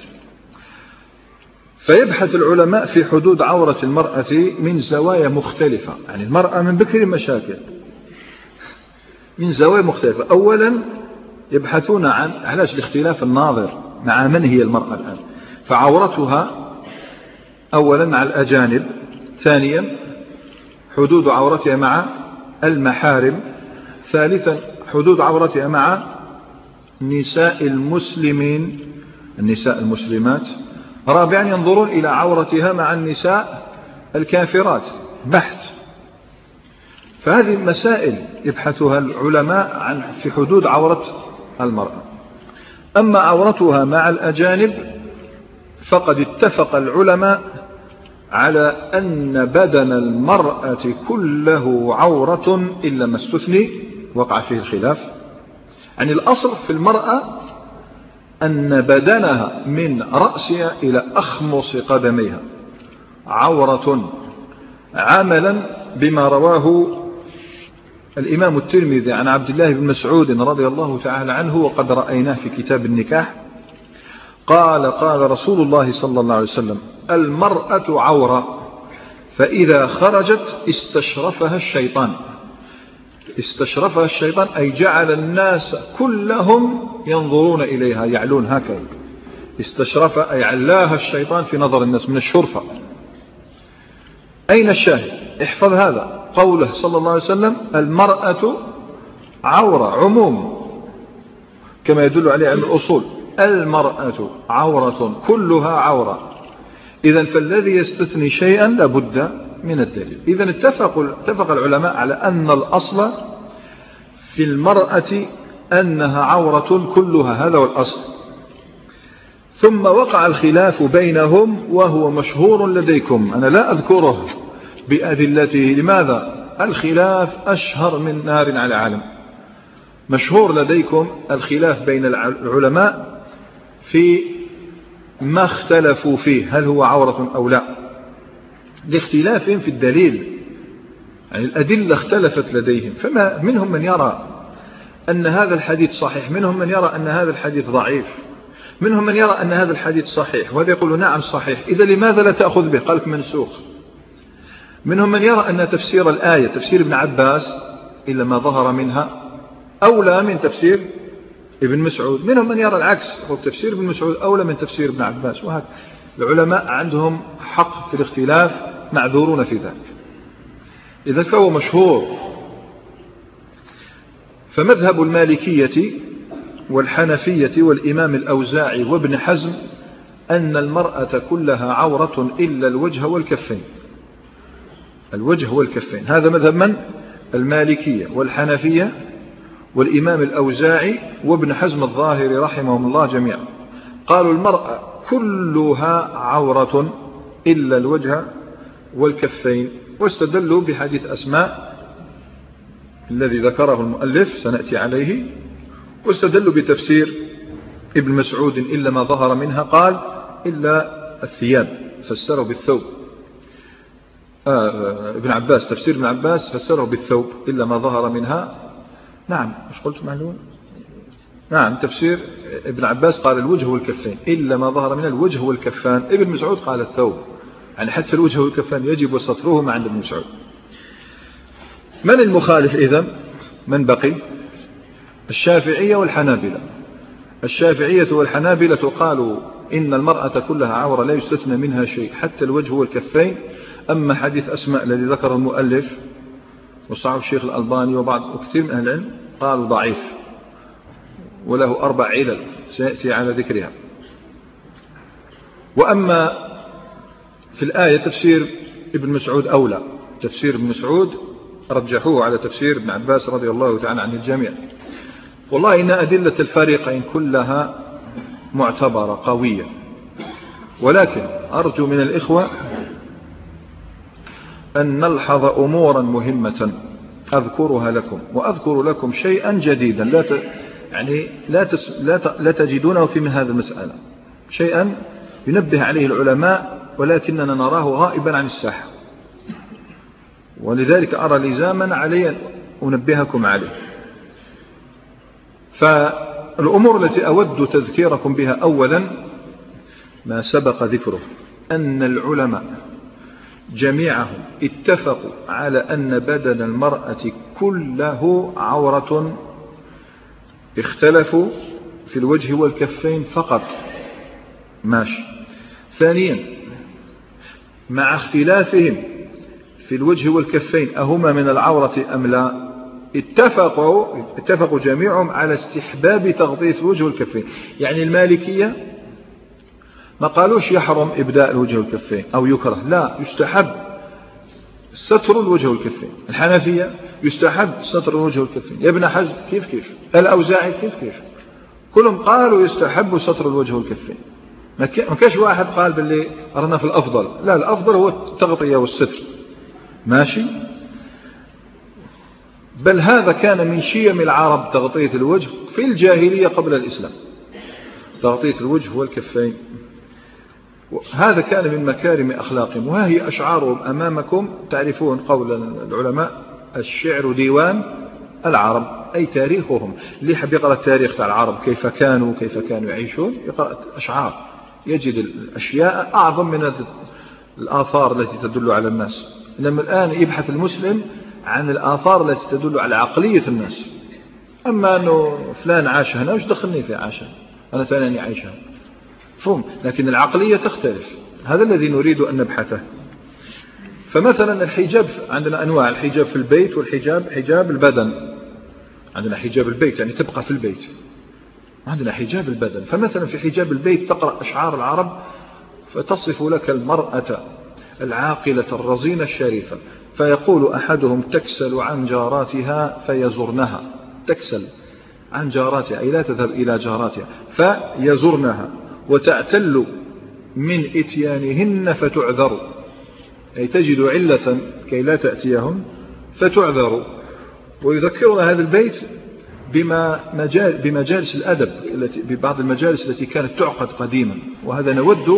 فيبحث العلماء في حدود عورة المرأة من زوايا مختلفة، يعني المرأة من بكر مشاكل من زوايا مختلفة. أولا يبحثون عن علاش الاختلاف الناظر مع من هي المرأة الآن، فعورتها أولا مع الأجانب، ثانيا حدود عورتها مع المحارم، ثالثا حدود عورتها مع نساء المسلمين النساء المسلمات، رابعا ينظرون إلى عورتها مع النساء الكافرات بحث. فهذه مسائل يبحثها العلماء عن في حدود عورة المرأة. أما عورتها مع الأجانب فقد اتفق العلماء على أن بدن المرأة كله عورة إلا ما استثني وقع فيه الخلاف. يعني الأصل في المرأة أن بدنها من رأسها إلى أخمص قدميها عورة، عملا بما رواه الإمام الترمذي عن عبد الله بن مسعود رضي الله تعالى عنه، وقد رأيناه في كتاب النكاح. قال: قال رسول الله صلى الله عليه وسلم: المرأة عورة، فإذا خرجت استشرفها الشيطان. استشرفها الشيطان أي جعل الناس كلهم ينظرون إليها، يعلون هكذا. استشرف أي علاها الشيطان في نظر الناس من الشرفة. أين الشاهد؟ احفظ هذا قوله صلى الله عليه وسلم: المرأة عورة، عموم كما يدل عليه علم الأصول. المرأة عورة، كلها عورة. إذن فالذي يستثني شيئا لابد من الدليل. إذن اتفق العلماء على أن الأصل في المرأة أنها عورة كلها، هذا هو الأصل. ثم وقع الخلاف بينهم وهو مشهور لديكم، أنا لا أذكره بأدلته. لماذا؟ الخلاف أشهر من نار على علم. مشهور لديكم الخلاف بين العلماء في ما اختلفوا فيه، هل هو عورة أو لا، لاختلافهم في الدليل. يعني الأدلة اختلفت لديهم، فما منهم من يرى أن هذا الحديث صحيح، منهم من يرى أن هذا الحديث ضعيف، منهم من يرى أن هذا الحديث صحيح، وهذا يقول نعم صحيح، إذا لماذا لا تأخذ به؟ قالك منسوخ. منهم من يرى أن تفسير الآية تفسير ابن عباس إلا ما ظهر منها أولى من تفسير ابن مسعود. منهم من يرى العكس، يقول تفسير ابن مسعود أولى من تفسير ابن عباس. وهكذا العلماء عندهم حق في الاختلاف، معذورون في ذلك. إذا فهو مشهور. فمذهب المالكية والحنفية والإمام الأوزاعي وابن حزم أن المرأة كلها عورة إلا الوجه والكفين. الوجه والكفين، هذا مذهب من؟ المالكية والحنفية والإمام الأوزاعي وابن حزم الظاهري رحمهم الله جميعا. قالوا المرأة كلها عورة إلا الوجه والكفين، واستدلوا بحديث أسماء الذي ذكره المؤلف سنأتي عليه، واستدلوا بتفسير ابن مسعود إلا ما ظهر منها، قال إلا الثياب، فسره بالثوب. ابن عباس، تفسير ابن عباس فسره بالثوب إلا ما ظهر منها. نعم، مش قلت معلوم؟ نعم، تفسير ابن عباس قال الوجه والكفين إلا ما ظهر منها الوجه والكفان، ابن مسعود قال الثوب، يعني حتى الوجه والكفان يجب سترهما عند ابن مسعود. من المخالف إذن؟ من بقي؟ الشافعية والحنابلة. الشافعية والحنابلة قالوا إن المرأة كلها عورة لا يستثنى منها شيء حتى الوجه والكفين. أما حديث أسماء الذي ذكر المؤلف وصعب الشيخ الألباني وبعض وكثير من أهل العلم قالوا ضعيف وله 4 علل سيأتي على ذكرها. وأما في الآية تفسير ابن مسعود أولى، تفسير ابن مسعود رجحوه على تفسير ابن عباس رضي الله تعالى عن الجميع. والله إن أدلة الفريقين كلها معتبرة قوية، ولكن أرجو من الإخوة أن نلحظ أمورا مهمة أذكرها لكم، وأذكر لكم شيئا جديدا لا تجدونه في هذه المسألة، شيئا ينبه عليه العلماء ولكننا نراه غائبا عن الساحة، ولذلك أرى لزاما علي أن أنبهكم عليه. فالأمور التي أود تذكيركم بها أولا ما سبق ذكره، أن العلماء جميعهم اتفقوا على أن بدن المرأة كله عورة، اختلفوا في الوجه والكفين فقط، ماشي. ثانيا مع اختلافهم في الوجه والكفين أهما من العورة أم لا، اتفقوا جميعهم على استحباب تغطية الوجه والكفين. يعني المالكية ما قالوش يحرم إبداء الوجه والكفين أو يكره، لا، يستحب ستر الوجه والكفين. الحنفية يستحب ستر الوجه والكفين. يا ابن حزم كيف الأوزاعي كيف كلهم قالوا يستحب ستر الوجه والكفين. ما كاش واحد قال باللي أرنا في الأفضل، لا، الأفضل هو التغطية والستر، ماشي. بل هذا كان من شيم العرب تغطية الوجه في الجاهلية قبل الإسلام، تغطية الوجه والكفين، هذا كان من مكارم أخلاقهم. وهي أشعارهم أمامكم، تعرفون قول العلماء الشعر ديوان العرب، أي تاريخهم. اللي يحب يقرأ التاريخ تاع العرب كيف كانوا يعيشون، يقرأ أشعار يجد الأشياء أعظم من الآثار التي تدل على الناس. إنما الآن يبحث المسلم عن الآثار التي تدل على عقلية الناس. أما أنه فلان عاش هنا، وش دخلني في عاش، أنا ثاني عايش هنا، فهم. لكن العقلية تختلف، هذا الذي نريد أن نبحثه. فمثلا الحجاب، عندنا أنواع: الحجاب في البيت والحجاب حجاب البدن. عندنا حجاب البيت يعني تبقى في البيت، عندنا حجاب البدن. فمثلا في حجاب البيت تقرأ أشعار العرب فتصف لك المرأة العاقلة الرزينة الشريفة، فيقول أحدهم: تكسل عن جاراتها فيزرنها. تكسل عن جاراتها أي لا تذهب إلى جاراتها، فيزرنها. وتعتل من إتيانهن فتعذر، أي تجد علة كي لا تأتيهم فتعذر. ويذكرنا هذا البيت بمجالس الأدب، ببعض المجالس التي كانت تعقد قديما، وهذا نود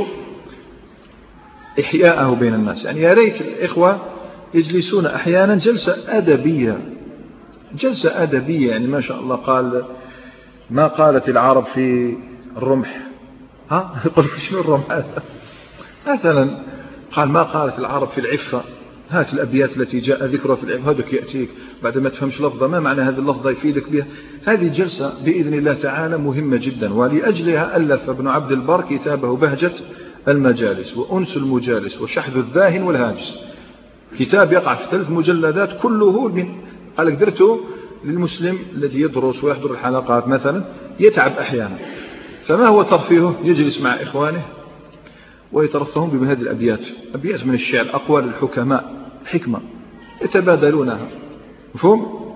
إحياءه بين الناس. يعني يا ريت الإخوة يجلسون أحيانا جلسة أدبية، جلسة أدبية. يعني ما شاء الله، قال ما قالت العرب في الرمح، يقول شنو الرمح هذا مثلا؟ قال ما قالت العرب في العفة. هات الأبيات التي جاء ذكرها في العفة، هذاك يأتيك بعد ما تفهمش لفظة ما معنى هذه اللفظة يفيدك بها. هذه جلسة بإذن الله تعالى مهمة جدا، ولأجلها ألف ابن عبد البر كتابه بهجة المجالس وأنس المجالس وشحذ الذاهن والهاجس. كتاب يقع في 3 مجلدات كله قالك درته للمسلم الذي يدرس ويحضر الحلقات مثلا يتعب أحيانا، فما هو ترفيهه؟ يجلس مع إخوانه ويترفهون بهذه الأبيات، أبيات من الشعر، أقوال الحكماء، حكمة يتبادلونها. مفهوم؟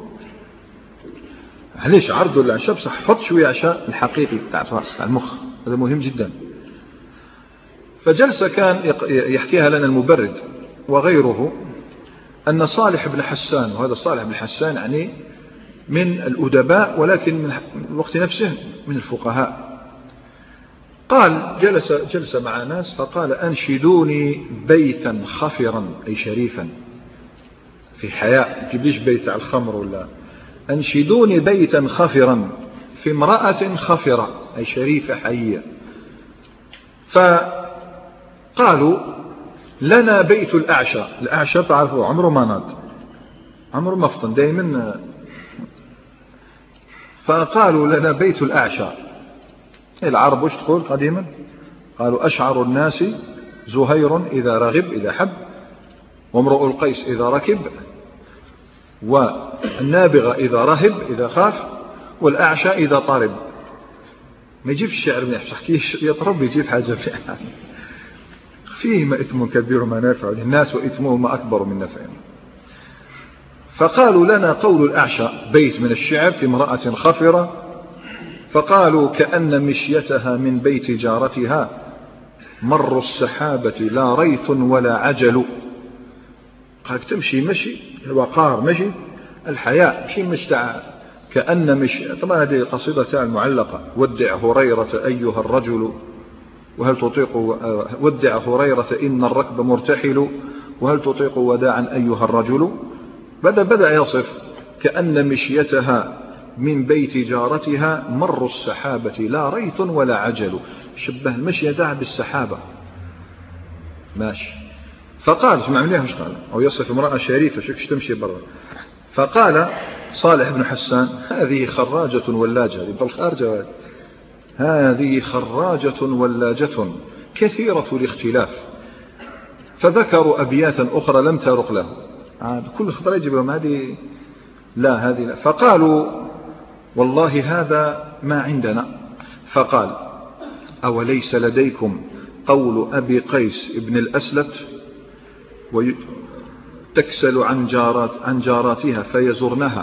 علاش عرضوا العشاء بصح حط شوية عشاء الحقيقي بتاع الرأس بتاع المخ، هذا مهم جدا. فجلسة كان يحكيها لنا المبرد وغيره أن صالح بن حسان، وهذا صالح بن حسان يعني من الأدباء ولكن من الوقت نفسه من الفقهاء، قال جلس مع ناس فقال أنشدوني بيتا خفرا أي شريفا، في حياء، تجيبليش بيت على الخمر ولا، أنشدوني بيتا خفرا في امرأة خفرة أي شريفة حية. فقالوا لنا بيت الأعشى، الأعشى تعرفوا عمره ما ناض، عمره ما فطن دائما. فقالوا لنا بيت الأعشى. العرب وش تقول قديما؟ قالوا أشعر الناس زهير إذا رغب إذا حب، وامرؤ القيس إذا ركب، والنابغة إذا رهب إذا خاف، والأعشى إذا طارب. ما يجيب الشعر من يحكيش يطرب، يجيب حاجة فيه ما إثم كبير منافع للناس وإثمهما أكبر من نفعهم. فقالوا لنا قول الأعشى بيت من الشعر في امرأة خفرة، فقالوا كأن مشيتها من بيت جارتها مر السحابة لا ريث ولا عجل. قال تمشي مشي الوقار، مشي الحياء، مشي مشتع كأن مشي. طبعا هذه قصيدة المعلقة، ودع هريرة أيها الرجل وهل تطيق، ودع هريرة إن الركب مرتحل وهل تطيق وداعا أيها الرجل. بدأ يصف كأن مشيتها من بيت جارتها مر السحابة لا ريث ولا عجل، شبه المشي داع بالسحابة ماشي. فقال اسمع منها مش قال، أو يصف امرأة شريفة شكش تمشي برا. فقال صالح بن حسان هذه خراجة ولاجة، يبقى الخارجة هذه خراجة ولاجة كثيرة الاختلاف. فذكروا أبياتا أخرى لم ترق له، كل خطرة يجب لهم هذه لا هذه لا. فقالوا والله هذا ما عندنا. فقال أوليس لديكم قول أبي قيس ابن الأسلت تكسل عن جاراتها فيزرنها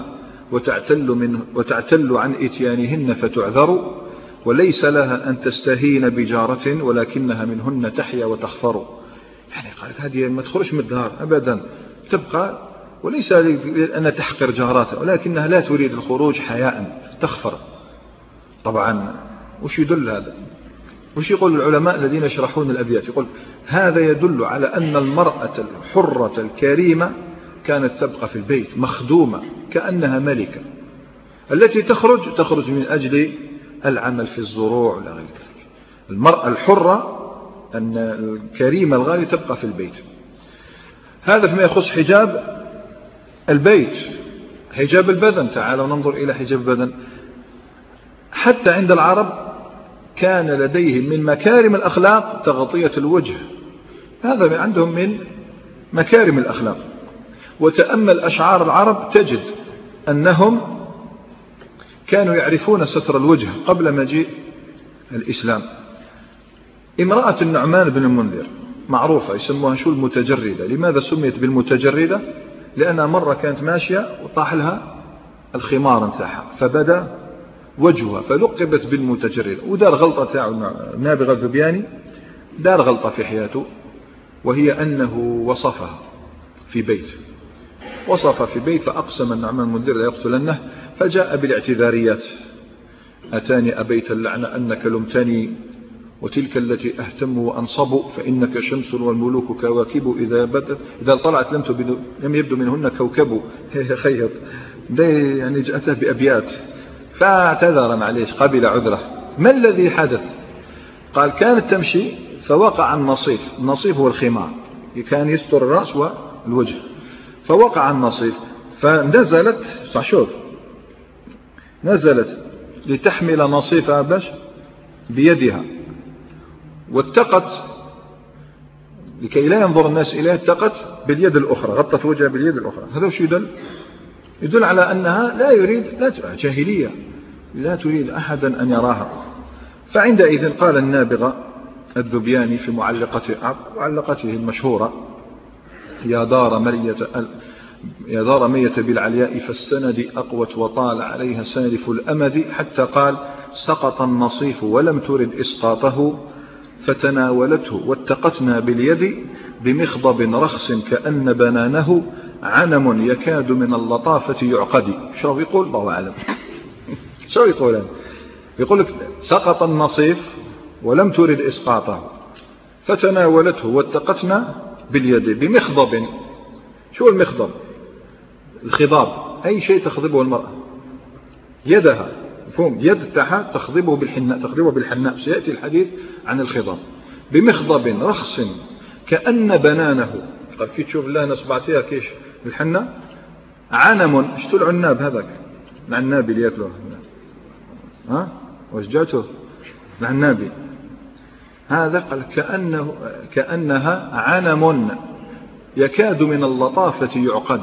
وتعتل عن إتيانهن فتعذر، وليس لها أن تستهين بجارة ولكنها منهن تحيا وتخفر. يعني قالت هذه ما تخرج من الدار أبدا، تبقى، وليس أن تحقر جاراتها ولكنها لا تريد الخروج حياء تخفر. طبعا وش يدل هذا؟ وش يقول العلماء الذين يشرحون الأبيات؟ يقول هذا يدل على أن المرأة الحرة الكريمة كانت تبقى في البيت مخدومة كأنها ملكة، التي تخرج من أجل العمل في الزروع ولا غير ذلك. المرأة الحرة أن الكريمة الغالية تبقى في البيت. هذا فيما يخص حجاب البيت. حجاب البدن، تعالوا ننظر إلى حجاب البدن. حتى عند العرب كان لديهم من مكارم الأخلاق تغطية الوجه، هذا عندهم من مكارم الأخلاق. وتأمل أشعار العرب تجد أنهم كانوا يعرفون ستر الوجه قبل مجيء الإسلام. امرأة النعمان بن المنذر معروفة، يسموها شو المتجردة. لماذا سميت بالمتجردة؟ لأنها مرة كانت ماشية وطاح لها الخمار نتاعها فبدأ وجهها فلقبت بالمتجردة. ودار غلطة تاع نابغة الذبياني، دار غلطة في حياته، وهي أنه وصفها في بيت، وصف في بيت فأقسم النعمان المنذر لا يقتلنه، فجاء بالاعتذاريات: أتاني أبيت اللعنة أنك لمتني، وتلك التي أهتم وأنصب، فإنك شمس والملوك كواكب، إذا طلعت لم يبدو منهن كوكب. خيط ده يعني جاءته بأبيات. فاعتذر معليش، قبل عذره. ما الذي حدث؟ قال كانت تمشي فوقع النصيف. النصيف هو الخمار، كان يستر الرأس والوجه، فوقع النصيف فنزلت صحشوف، نزلت لتحمل نصيفها باش بيدها، واتقت لكي لا ينظر الناس إليها، اتقت باليد الأخرى، غطت وجهها باليد الأخرى. هذا وش يدل؟ يدل على أنها لا يريد جاهلية لا تريد أحدا أن يراها. فعندئذ قال النابغة الذبياني في معلقته المشهورة: يا دار مية بالعلياء فالسند أقوت وطال عليها سالف الأمد، حتى قال: سقط النصيف ولم ترد إسقاطه فتناولته واتقتنا باليد بمخضب رخص كأن بنانه عنم يكاد من اللطافة يعقد. شو يقول؟ الله أعلم. شو يقول؟ يقول لك سقط النصيف ولم ترد إسقاطه فتناولته واتقتنا باليد بمخضب. شو المخضب؟ الخضاب، أي شيء تخضبه المرأة، يدها، مفهوم، يد تحت تخضبه بالحناء، سيأتي الحديث عن الخضاب. بمخضب رخص كأن بنانه، قال كي تشوف الله نصبعتها كيش الحناء، عنم، شتو العناب هذاك؟ العنابي اللي ياكله، ها وشجعته العنابي هذا، قال كأنها عنم يكاد من اللطافة يعقد.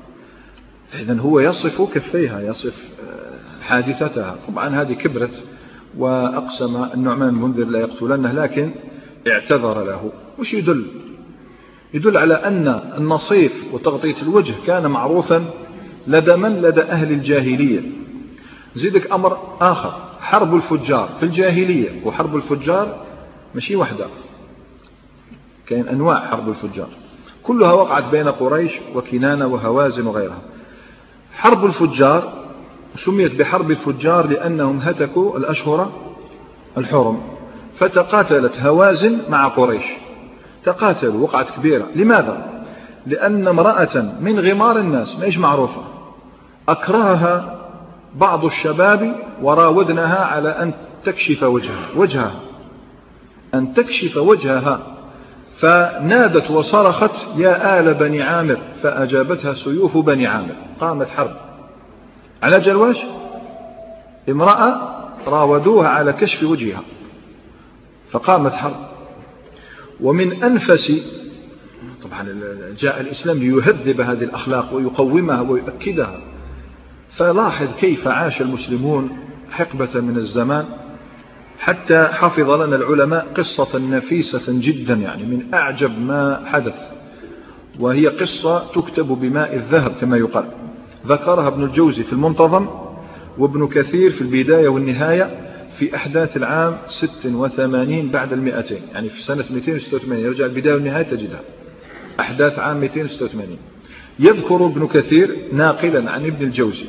إذن هو يصف كفيها، يصف حادثتها. طبعا هذه كبرت وأقسم النعمان المنذر لا يقتلنه، لكن اعتذر له. وش يدل؟ يدل على أن النصيف وتغطية الوجه كان معروفا لدى أهل الجاهلية. زيدك أمر آخر: حرب الفجار في الجاهلية وحرب الفجار ماشي وحدة، كاين أنواع حرب الفجار كلها وقعت بين قريش وكنانة وهوازن وغيرها. حرب الفجار سميت بحرب الفجار لأنهم هتكوا الأشهر الحرم، فتقاتلت هوازن مع قريش، تقاتلوا، وقعت كبيرة. لماذا؟ لأن امرأة من غمار الناس ما إيش معروفة أكرهها بعض الشباب وراودنها على أن تكشف وجهها أن تكشف وجهها، فنادت وصرخت: يا آل بني عامر، فأجابتها سيوف بني عامر. قامت حرب على جلواش، امرأة راودوها على كشف وجهها، فقامت حرب. ومن أنفس، طبعا جاء الإسلام ليهذب هذه الأخلاق ويقومها ويؤكدها. فلاحظ كيف عاش المسلمون حقبة من الزمان، حتى حفظ لنا العلماء قصة نفيسة جدا، يعني من أعجب ما حدث، وهي قصة تكتب بماء الذهب كما يقال. ذكرها ابن الجوزي في المنتظم، وابن كثير في البداية والنهاية، في أحداث العام 86 بعد 200، يعني في سنة 286. يرجع البداية والنهاية تجدها أحداث عام 286. يذكر ابن كثير ناقلا عن ابن الجوزي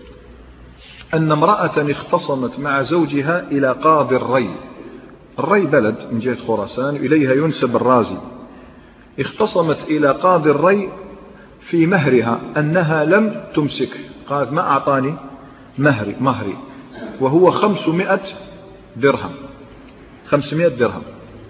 أن امرأة اختصمت مع زوجها إلى قاضي الري. الري بلد من جهة خراسان، إليها ينسب الرازي. اختصمت إلى قاضي الري في مهرها أنها لم تمسك، قالت: ما أعطاني مهري، وهو 500 درهم. 500 درهم.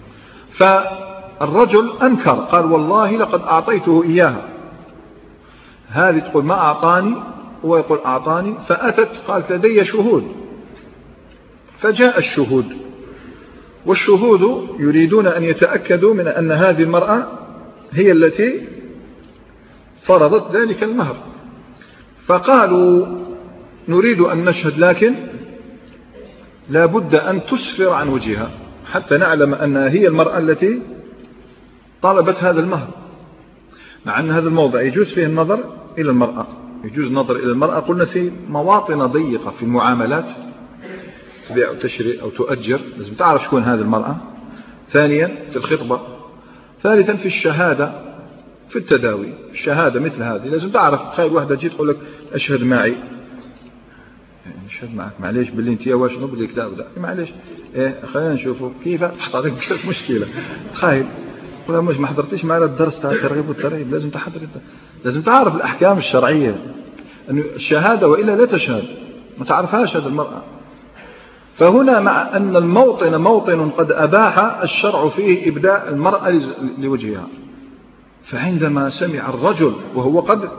فالرجل أنكر، قال: والله لقد أعطيته إياها. هذه تقول ما أعطاني، هو يقول أعطاني. فأتت قالت: لدي شهود. فجاء الشهود، والشهود يريدون أن يتأكدوا من أن هذه المرأة هي التي فرضت ذلك المهر. فقالوا: نريد أن نشهد، لكن لا بد أن تسفر عن وجهها حتى نعلم أنها هي المرأة التي طلبت هذا المهر. مع أن هذا الموضع يجوز فيه النظر إلى المرأة، يجوز النظر إلى المرأة، قلنا في مواطن ضيقة في المعاملات، تبيع أو تشري أو تؤجر، لازم تعرف شكون هذه المرأة. ثانيا في الخطبة. ثالثا في الشهادة، في التداوي. الشهادة مثل هذه لازم تعرف. تخيل واحدة تجي تقول لك: أشهد معي. أشهد معك، معليش باللي انت واش نبلي كتاب ده، معليش خلينا نشوفوا كيف تحط عليك مشكلة. تخيل ولا مش ما حضرتيش معنا الدرس تاع الترغيب والترهيب، لازم تحضر، لازم تعرف الأحكام الشرعية. أن الشهادة وإلا لا تشهد، ما تعرفهاش هذه المرأة. فهنا مع أن الموطن موطن قد أباح الشرع فيه إبداء المرأة لوجهها، فعندما سمع الرجل وهو قد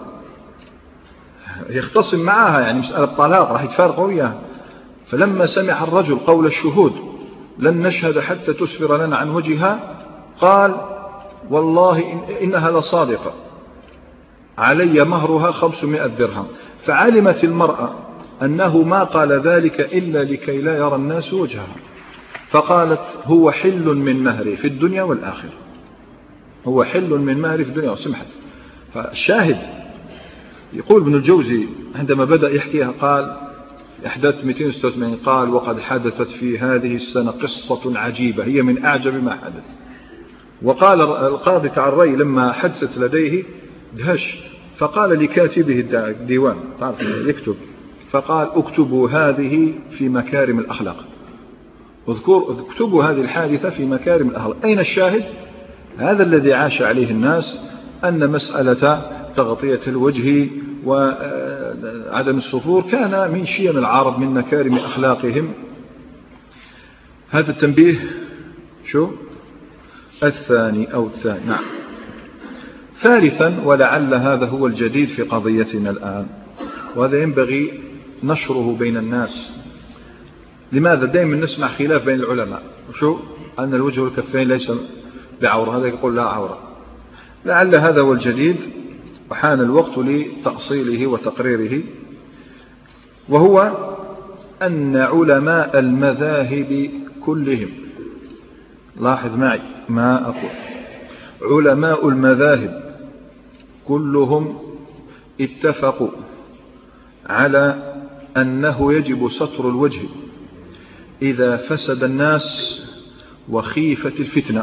يختصم معها، يعني مسألة طلاق راح يتفارقوا وياها، فلما سمع الرجل قول الشهود: لن نشهد حتى تسفر لنا عن وجهها، قال: والله إنها لصادقة. علي مهرها 500 درهم. فعلمت المرأة أنه ما قال ذلك إلا لكي لا يرى الناس وجهها، فقالت هو حل من مهري في الدنيا والآخرة، هو حل من مهري في الدنيا، وسمحت. فالشاهد يقول ابن الجوزي عندما بدأ يحكيها قال أحداث 286 قال وقد حدثت في هذه السنة قصة عجيبة هي من أعجب ما حدث. وقال القاضي تعري لما حدثت لديه دهش، فقال لكاتبه الديوان تعرف يكتب، فقال اكتبوا هذه في مكارم الأخلاق، اكتبوا هذه الحادثة في مكارم الأخلاق. أين الشاهد؟ هذا الذي عاش عليه الناس، أن مسألة تغطية الوجه وعدم الصفور كان من شيم العرب، من مكارم أخلاقهم. هذا التنبيه شو الثاني أو الثاني. نعم. ثالثا، ولعل هذا هو الجديد في قضيتنا الآن، وهذا ينبغي نشره بين الناس. لماذا دائما نسمع خلاف بين العلماء؟ شو أن الوجه والكفين ليس بعورة، هذا يقول لا عورة. لعل هذا هو الجديد، وحان الوقت لتأصيله وتقريره، وهو أن علماء المذاهب كلهم، لاحظ معي ما أقول، علماء المذاهب كلهم اتفقوا على أنه يجب ستر الوجه إذا فسد الناس وخيفة الفتنة.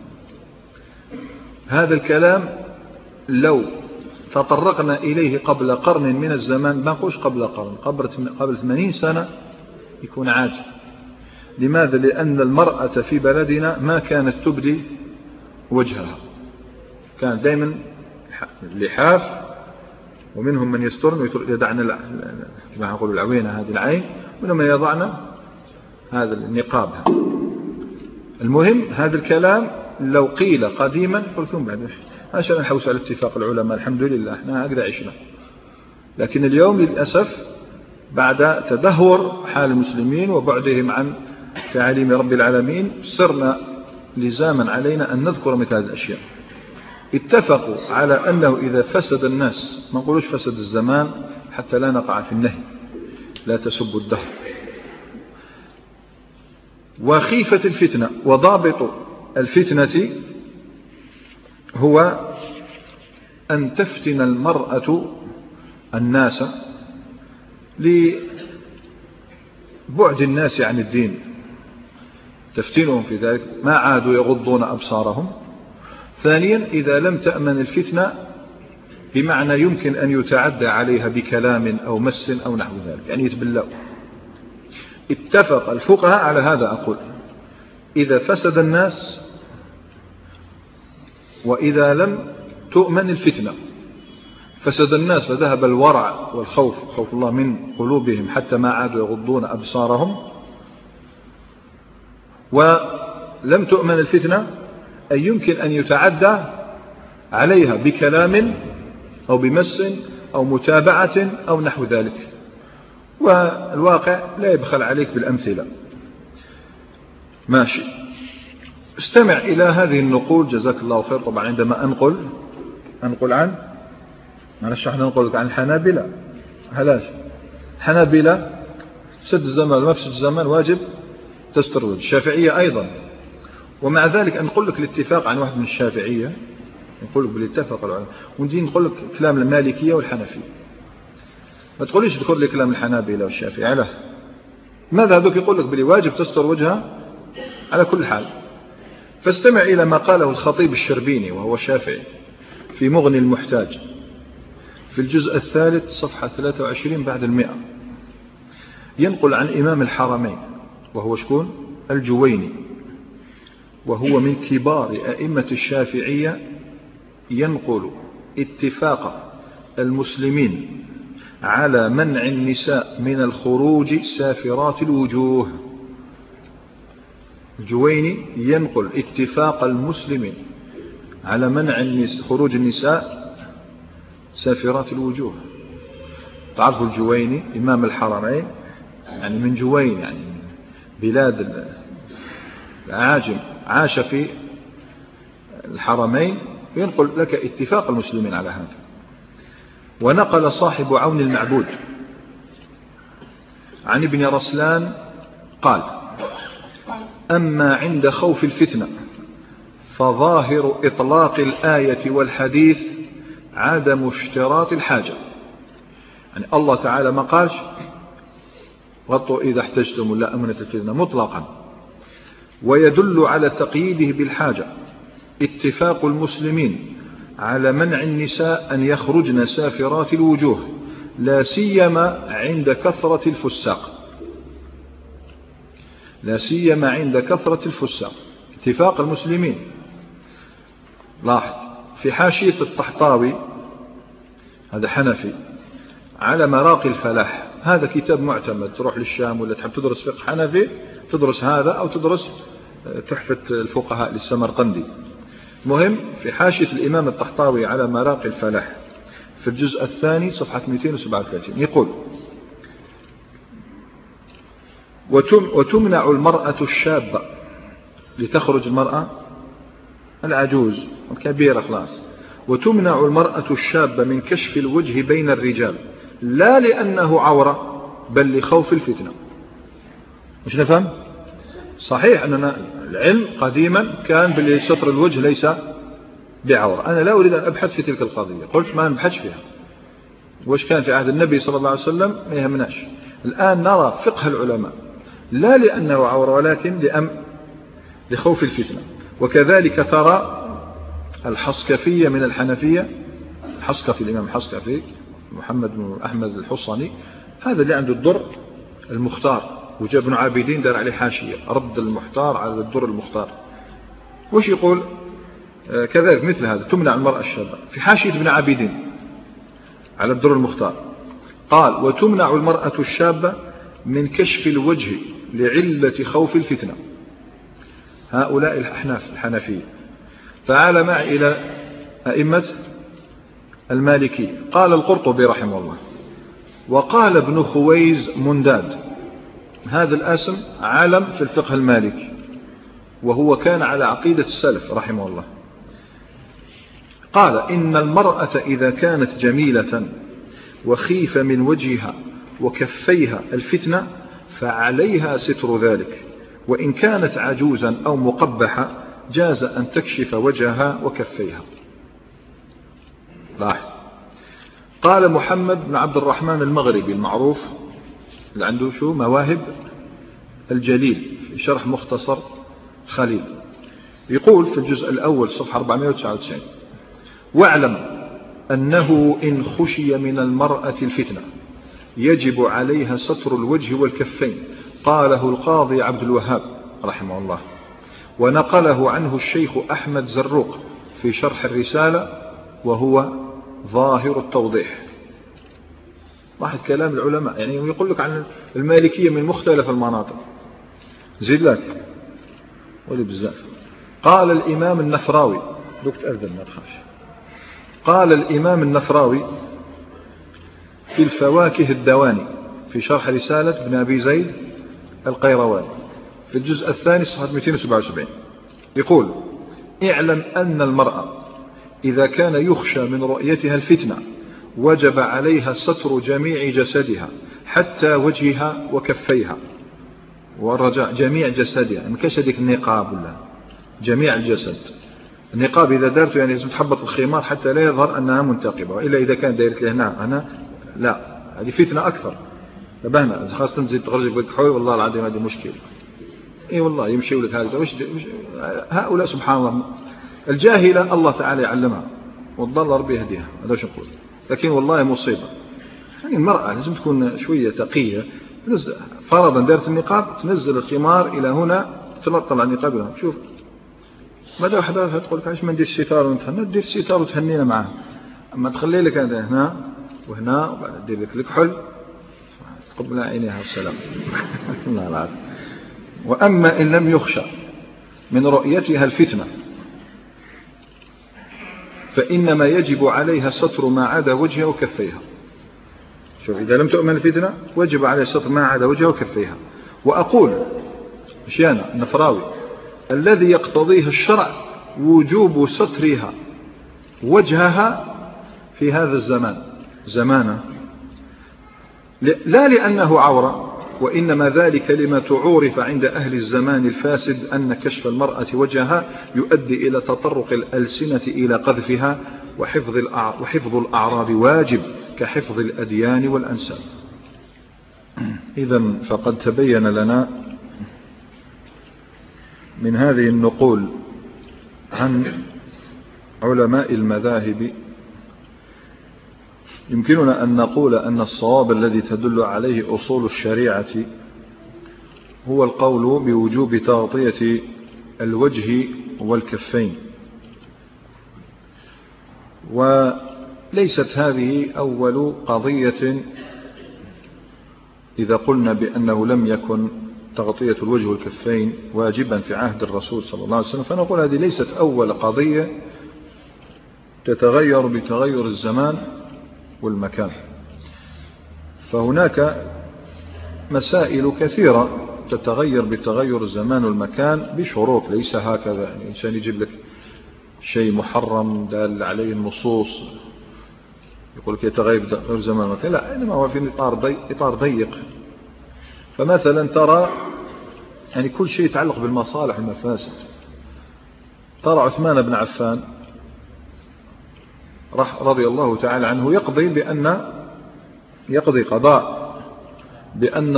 هذا الكلام لو تطرقنا إليه قبل قرن من الزمان، ما نقولش قبل قرن، قبل 80 سنة يكون عاجل. لماذا؟ لأن المرأة في بلدنا ما كانت تبدي وجهها، كان دائما لحاف، ومنهم من يسترن يدعن كما نقول العوينة هذه العين، ومنهم من يضعن هذا النقاب. المهم هذا الكلام لو قيل قديما قلتم بعد عشان نحوس على اتفاق العلماء، الحمد لله احنا هكذا عشنا. لكن اليوم للأسف بعد تدهور حال المسلمين وبعدهم عن تعاليم رب العالمين صرنا لزاما علينا أن نذكر مثل هذه الأشياء. اتفقوا على أنه إذا فسد الناس، ما نقولوش فسد الزمان حتى لا نقع في النهي، لا تسبوا الدهر، وخيفة الفتنة، وضابط الفتنة هو أن تفتن المرأة الناس لبعد الناس عن الدين، تفتنهم في ذلك ما عادوا يغضون أبصارهم. ثانيا، إذا لم تأمن الفتنة بمعنى يمكن أن يتعدى عليها بكلام أو مس أو نحو ذلك، يعني يتبلغ. اتفق الفقهاء على هذا. أقول إذا فسد الناس وإذا لم تؤمن الفتنة، فسد الناس فذهب الورع والخوف، خوف الله من قلوبهم حتى ما عادوا يغضون أبصارهم، ولم تؤمن الفتنة أي يمكن أن يتعدى عليها بكلام أو بمس أو متابعة أو نحو ذلك. والواقع لا يبخل عليك بالأمثلة. ماشي، استمع إلى هذه النقول جزاك الله خير. طبعا عندما أنقل عن معلش احنا نقول عن الحنابلة، هلاش حنابلة سد الزمان ما فسد الزمان واجب تستر الوجه. الشافعية أيضا، ومع ذلك نقول لك الاتفاق عن واحد من الشافعية، نقول لك بالاتفاق العلماء، ونجي نقول لك كلام المالكية والحنفية. ما تقوليش تذكر لي كلام الحنابلة والشافعية، لا. ماذا هذوك يقول لك بلي واجب تستر وجهها على كل حال. فاستمع إلى ما قاله الخطيب الشربيني وهو شافعي في مغني المحتاج في الجزء الثالث صفحة 23 بعد 100. ينقل عن إمام الحرمين وهو شكون؟ الجويني، وهو من كبار أئمة الشافعية، ينقل اتفاق المسلمين على منع النساء من الخروج سافرات الوجوه. الجويني ينقل اتفاق المسلمين على منع خروج النساء سافرات الوجوه. تعرفوا الجويني إمام الحرمين، يعني من جوين، يعني بلاد العاجم، عاش في الحرمين، ينقل لك اتفاق المسلمين على هذا. ونقل صاحب عون المعبود عن ابن رسلان قال: أما عند خوف الفتنة فظاهر إطلاق الآية والحديث عدم اشتراط الحاجة. يعني الله تعالى ما قالش غطوا إذا احتجتم لا أمنة الفتنة مطلقا، ويدل على تقييده بالحاجة اتفاق المسلمين على منع النساء أن يخرجن سافرات الوجوه لا سيما عند كثرة الفساق، لا سيما عند كثرة الفساق، اتفاق المسلمين. لاحظ في حاشية الطحطاوي، هذا حنفي، على مراقي الفلاح، هذا كتاب معتمد، تروح للشام ولا تحب تدرس فقه حنفي تدرس هذا أو تدرس تحفة الفقهاء للسمرقندي. مهم في حاشية الإمام الطحطاوي على مراقي الفلاح في الجزء الثاني صفحة 237 يقول: وتمنع المرأة الشابة، لتخرج المرأة العجوز الكبيرة خلاص، وتمنع المرأة الشابة من كشف الوجه بين الرجال لا لأنه عورة بل لخوف الفتنة. مش نفهم؟ صحيح أننا العلم قديما كان بستر الوجه ليس بعورة، أنا لا أريد أن أبحث في تلك القضية، قلت ما نبحث فيها، وش كان في عهد النبي صلى الله عليه وسلم ما يهمناش. الآن نرى فقه العلماء لا لأنه عورة ولكن لخوف الفتنة. وكذلك ترى الحصكفية من الحنفية، الحصكفي الإمام الحصكفي محمد بن أحمد الحصني، هذا اللي عنده الدر المختار، وجاء ابن عابدين دار عليه حاشية رد المحتار على الدر المختار. وش يقول؟ كذلك مثل هذا تمنع المرأة الشابة في حاشية ابن عابدين على الدر المختار، قال: وتمنع المرأة الشابة من كشف الوجه لعلة خوف الفتنة. هؤلاء الأحناف الحنفية. تعال معي إلى أئمة المالكي. قال القرطبي رحمه الله: وقال ابن خويز منداد، هذا الاسم عالم في الفقه المالكي، وهو كان على عقيدة السلف رحمه الله. قال: إن المرأة إذا كانت جميلة وخيف من وجهها وكفيها الفتنة فعليها ستر ذلك، وإن كانت عجوزا أو مقبحة جاز أن تكشف وجهها وكفيها. لاحظ. قال محمد بن عبد الرحمن المغربي المعروف اللي عنده شو مواهب الجليل في شرح مختصر خليل، يقول في الجزء الأول صفحة 499: واعلم أنه إن خشي من المرأة الفتنة يجب عليها ستر الوجه والكفين. قاله القاضي عبد الوهاب رحمه الله، ونقله عنه الشيخ أحمد زروق في شرح الرسالة، وهو ظاهر التوضيح. واحد كلام العلماء، يعني يقول لك عن المالكية من مختلف المناطق. زيد لك ولي بزاف. قال الإمام النفراوي، دوك تأذن ما تخافش. قال الإمام النفراوي في الفواكه الدواني في شرح رسالة ابن أبي زيد القيرواني في الجزء الثاني صفحة 277 يقول: اعلم أن المرأة إذا كان يخشى من رؤيتها الفتنة وجب عليها ستر جميع جسدها حتى وجهها وكفيها، والرجاء جميع جسدها، إن كشدك النقاب ولا جميع الجسد. النقاب إذا دارته يعني لازم تحبط الخمار حتى لا يظهر أنها منتقبة، وإلا إذا كان دايرت له هنا لا، هذه فتنة أكثر. فبهنا خاصة تزيد تخرجك بالكحول، والله العظيم هذه مشكلة. إيه والله يمشي لك هذا. هؤلاء سبحان الله الجاهلة الله تعالى يعلمها، والضال ربي يهديها، هذا وش نقول. لكن والله مصيبة. يعني المرأة لازم تكون شوية تقية. فرضا دارت النقاب تنزل الخمار إلى هنا، طلع النقاب هنا. شوف ماذا واحدة تقول لك عايش ما ندير الستار ونتهنى، ندير الستار وتهنينا معها. أما تخلي لك هذا هنا وهنا وبعد تدير لك الكحل تقبل عينيها والسلام. الله العظيم. وأما إن لم يخشى من رؤيتها الفتنة فإنما يجب عليها ستر ما عدا وجهها وكفيها. شوف إذا لم تؤمن الفتنة وجب عليها ستر ما عدا وجهها وكفيها. وأقول مشيانا النفراوي الذي يقتضيه الشرع وجوب سترها وجهها في هذا الزمان زمانه، لا لأنه عورة، وإنما ذلك لما تعورف عند أهل الزمان الفاسد أن كشف المرأة وجهها يؤدي إلى تطرق الألسنة إلى قذفها، وحفظ الأعراض واجب كحفظ الأديان والأنساب. إذن فقد تبين لنا من هذه النقول عن علماء المذاهب يمكننا أن نقول أن الصواب الذي تدل عليه أصول الشريعة هو القول بوجوب تغطية الوجه والكفين، وليست هذه أول قضية إذا قلنا بأنه لم يكن تغطية الوجه والكفين واجبا في عهد الرسول صلى الله عليه وسلم، فنقول هذه ليست أول قضية تتغير بتغير الزمان والمكان. فهناك مسائل كثيرة تتغير بتغير الزمان والمكان بشروط، ليس هكذا يعني إنسان يجيب لك شيء محرم دال عليه النصوص يقول لك يتغير بتغير الزمان والمكان، لا، إنما هو في إطار ضيق. فمثلا ترى يعني كل شيء يتعلق بالمصالح والمفاسد. ترى عثمان بن عفان رضي الله تعالى عنه يقضي قضاء بأن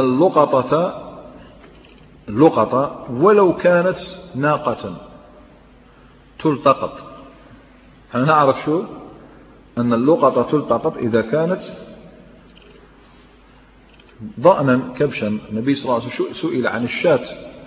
اللقطة ولو كانت ناقة تلتقط. احنا نعرف شو أن اللقطة تلتقط إذا كانت ضأنا كبشا. النبي صلى الله عليه وسلم سئل عن الشاة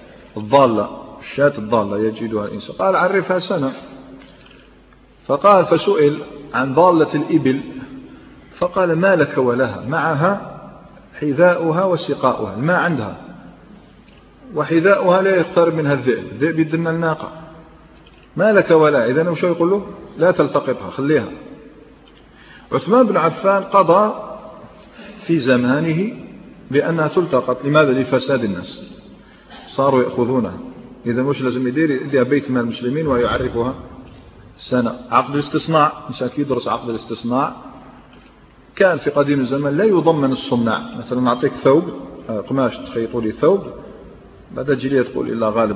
الضالة يجدها الإنسان، قال عرفها سنة. فقال فسئل عن ضالة الإبل فقال ما لك ولها، معها حذاؤها وسقاؤها، الماء عندها، وحذاؤها لا يقترب منها الذئب يدنا الناقة، ما لك ولا. إذن وشو يقول له؟ لا تلتقطها، خليها. عثمان بن عفان قضى في زمانه بأنها تلتقط. لماذا؟ لفساد الناس، صاروا يأخذونها. إذا مش لازم يديها بيت مال المسلمين ويعرفها سنة. عقد الاستصناع، مش أكيد يدرس عقد الاستصناع، كان في قديم الزمان لا يضمن الصناع. مثلا نعطيك ثوب قماش، تخيطوا لي ثوب، بعد تجي لي تقول إلا غالب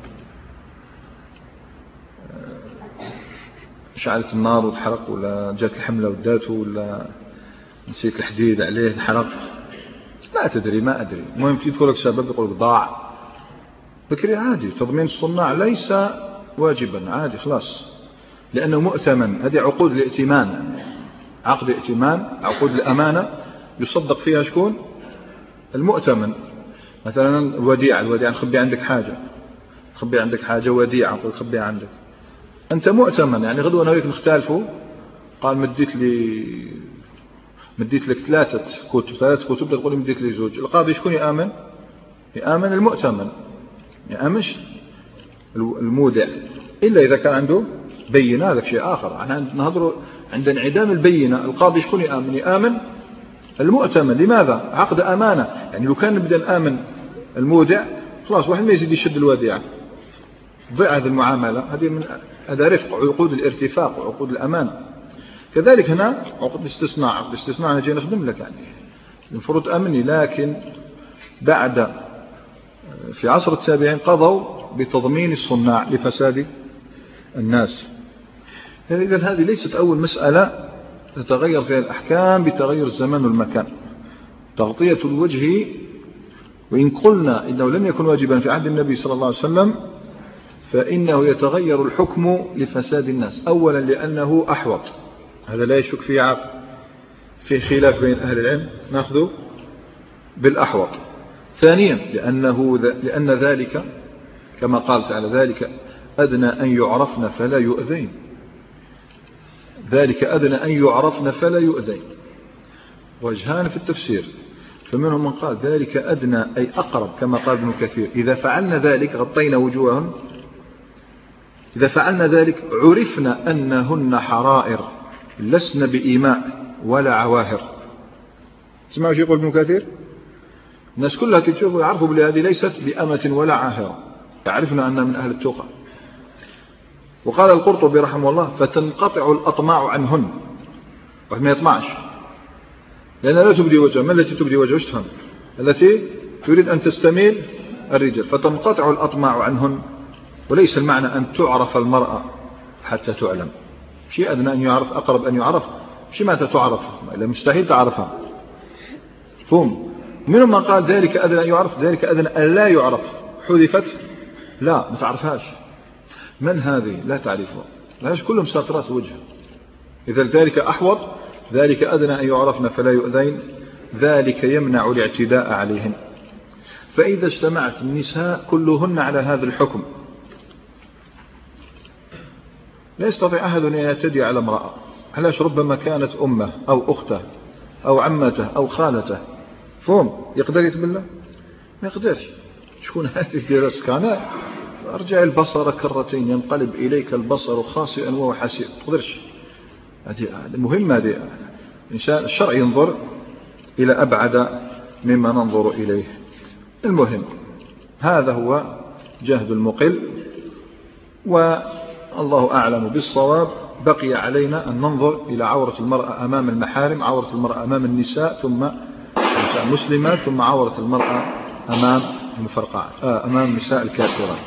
شعلت النار وتحرق، ولا جات الحملة وداته، ولا نسيت الحديد عليه الحرق، لا تدري، ما أدري. المهم يدخل لك سبب يقول لك ضاع بكري، عادي. تضمين الصناع ليس واجبا، عادي خلاص، لأنه مؤتمن. هذه عقود الائتمان، عقد ائتمان، عقود الأمانة يصدق فيها شكون؟ المؤتمن. مثلا الوديعة نخبي عندك حاجة وديعة، نقول خبيها عندك، أنت مؤتمن. يعني غدوة أنا وياك نختلفوا، قال مديت لك ثلاثة كتب، تقول لي مديت لي زوج. القاضي شكون يآمن؟ يآمن المؤتمن، يآمنش المودع، إلا إذا كان عنده بينة، هذا شيء آخر. احنا نهضروا عند انعدام البينة، القاضي شكون يآمن؟ يآمن المؤتمن. لماذا؟ عقد أمانة. يعني لو كان نبدأ نآمن المودع خلاص واحد ما يزيد يشد الوديعة، ضيع هذه المعاملة. هذا رفق عقود الارتفاق وعقود الأمان. كذلك هنا عقد الاستثناء، أنا جاي نخدم لك، يعني المفروض تأمني. لكن بعد في عصر التابعين قضوا بتضمين الصناع لفساد الناس. إذن هذه ليست أول مسألة تتغير فيها الأحكام بتغير الزمان والمكان. تغطية الوجه، وإن قلنا إنه لم يكن واجبا في عهد النبي صلى الله عليه وسلم، فإنه يتغير الحكم لفساد الناس. أولا لأنه أحوط، هذا لا يشك فيه عاقل، في خلاف بين أهل العلم، نأخذ بالأحوط. ثانيا لأن ذلك كما قال تعالى ذلك أدنى أن يعرفن فلا يؤذين. ذلك أدنى أن يعرفن فلا يؤذين، وجهان في التفسير. فمنهم من قال ذلك أدنى أي أقرب، كما قال ابن كثير إذا فعلنا ذلك غطينا وجوههم، إذا فعلنا ذلك عرفنا أنهن حرائر لسن بإيماء ولا عواهر. تسمعوا شيء يقول ابن كثير؟ الناس كلها تشوفوا يعرفوا بلي هذه ليست بأمة ولا عاهرة، يعرفنا أنها من أهل التقى. وقال القرطبي رحمه الله فتنقطع الأطماع عنهن، واحد ما يطمعش، لأنها لا تبدي وجهها. ما التي تبدي وجهها؟ تفهم التي تريد أن تستميل الرجال، فتنقطع الأطماع عنهن. وليس المعنى أن تعرف المرأة حتى تعلم، شيء أدنى أن يعرف أقرب أن يعرف، شيء متى تعرف، إلا مستحيل تعرفها. فهم منهم من قال ذلك أدنى أن يعرف، ذلك أدنى أن لا يعرف، حذفت لا ما تعرفهاش. من هذه؟ لا تعرفها، لهاش كلهم ساترات وجه. إذا ذلك أحوط، ذلك أدنى أن يعرفن فلا يؤذين، ذلك يمنع الاعتداء عليهن. فإذا اجتمعت النساء كلهن على هذا الحكم لا يستطيع أحد أن يعتدي على امرأة. علاش؟ ربما كانت أمه أو أخته أو عمته أو خالته، فهم يقدر يتبلى؟ ما يقدرش. شكون هذه ديرت؟ كان ارجع البصر كرتين ينقلب إليك البصر خاسئا وهو حسير. ما تقدرش. هذه مهمة. هذه إنسان الشرع ينظر إلى أبعد مما ننظر إليه. المهم هذا هو جهد المقل، والله أعلم بالصواب. بقي علينا أن ننظر إلى عورة المرأة أمام المحارم، عورة المرأة أمام النساء ثم نساء مسلمات، ثم عورة المرأة أمام المفرقعات، أمام النساء الكافرات.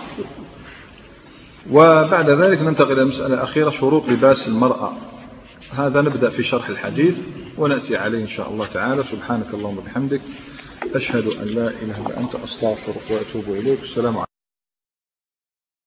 وبعد ذلك ننتقل إلى مسألة أخيرة، شروط لباس المرأة. هذا نبدأ في شرح الحديث ونأتي عليه إن شاء الله تعالى. سبحانك اللهم وبحمدك، أشهد أن لا إله إلا أنت، أستغفرك وأتوب إليك. السلام عليكم.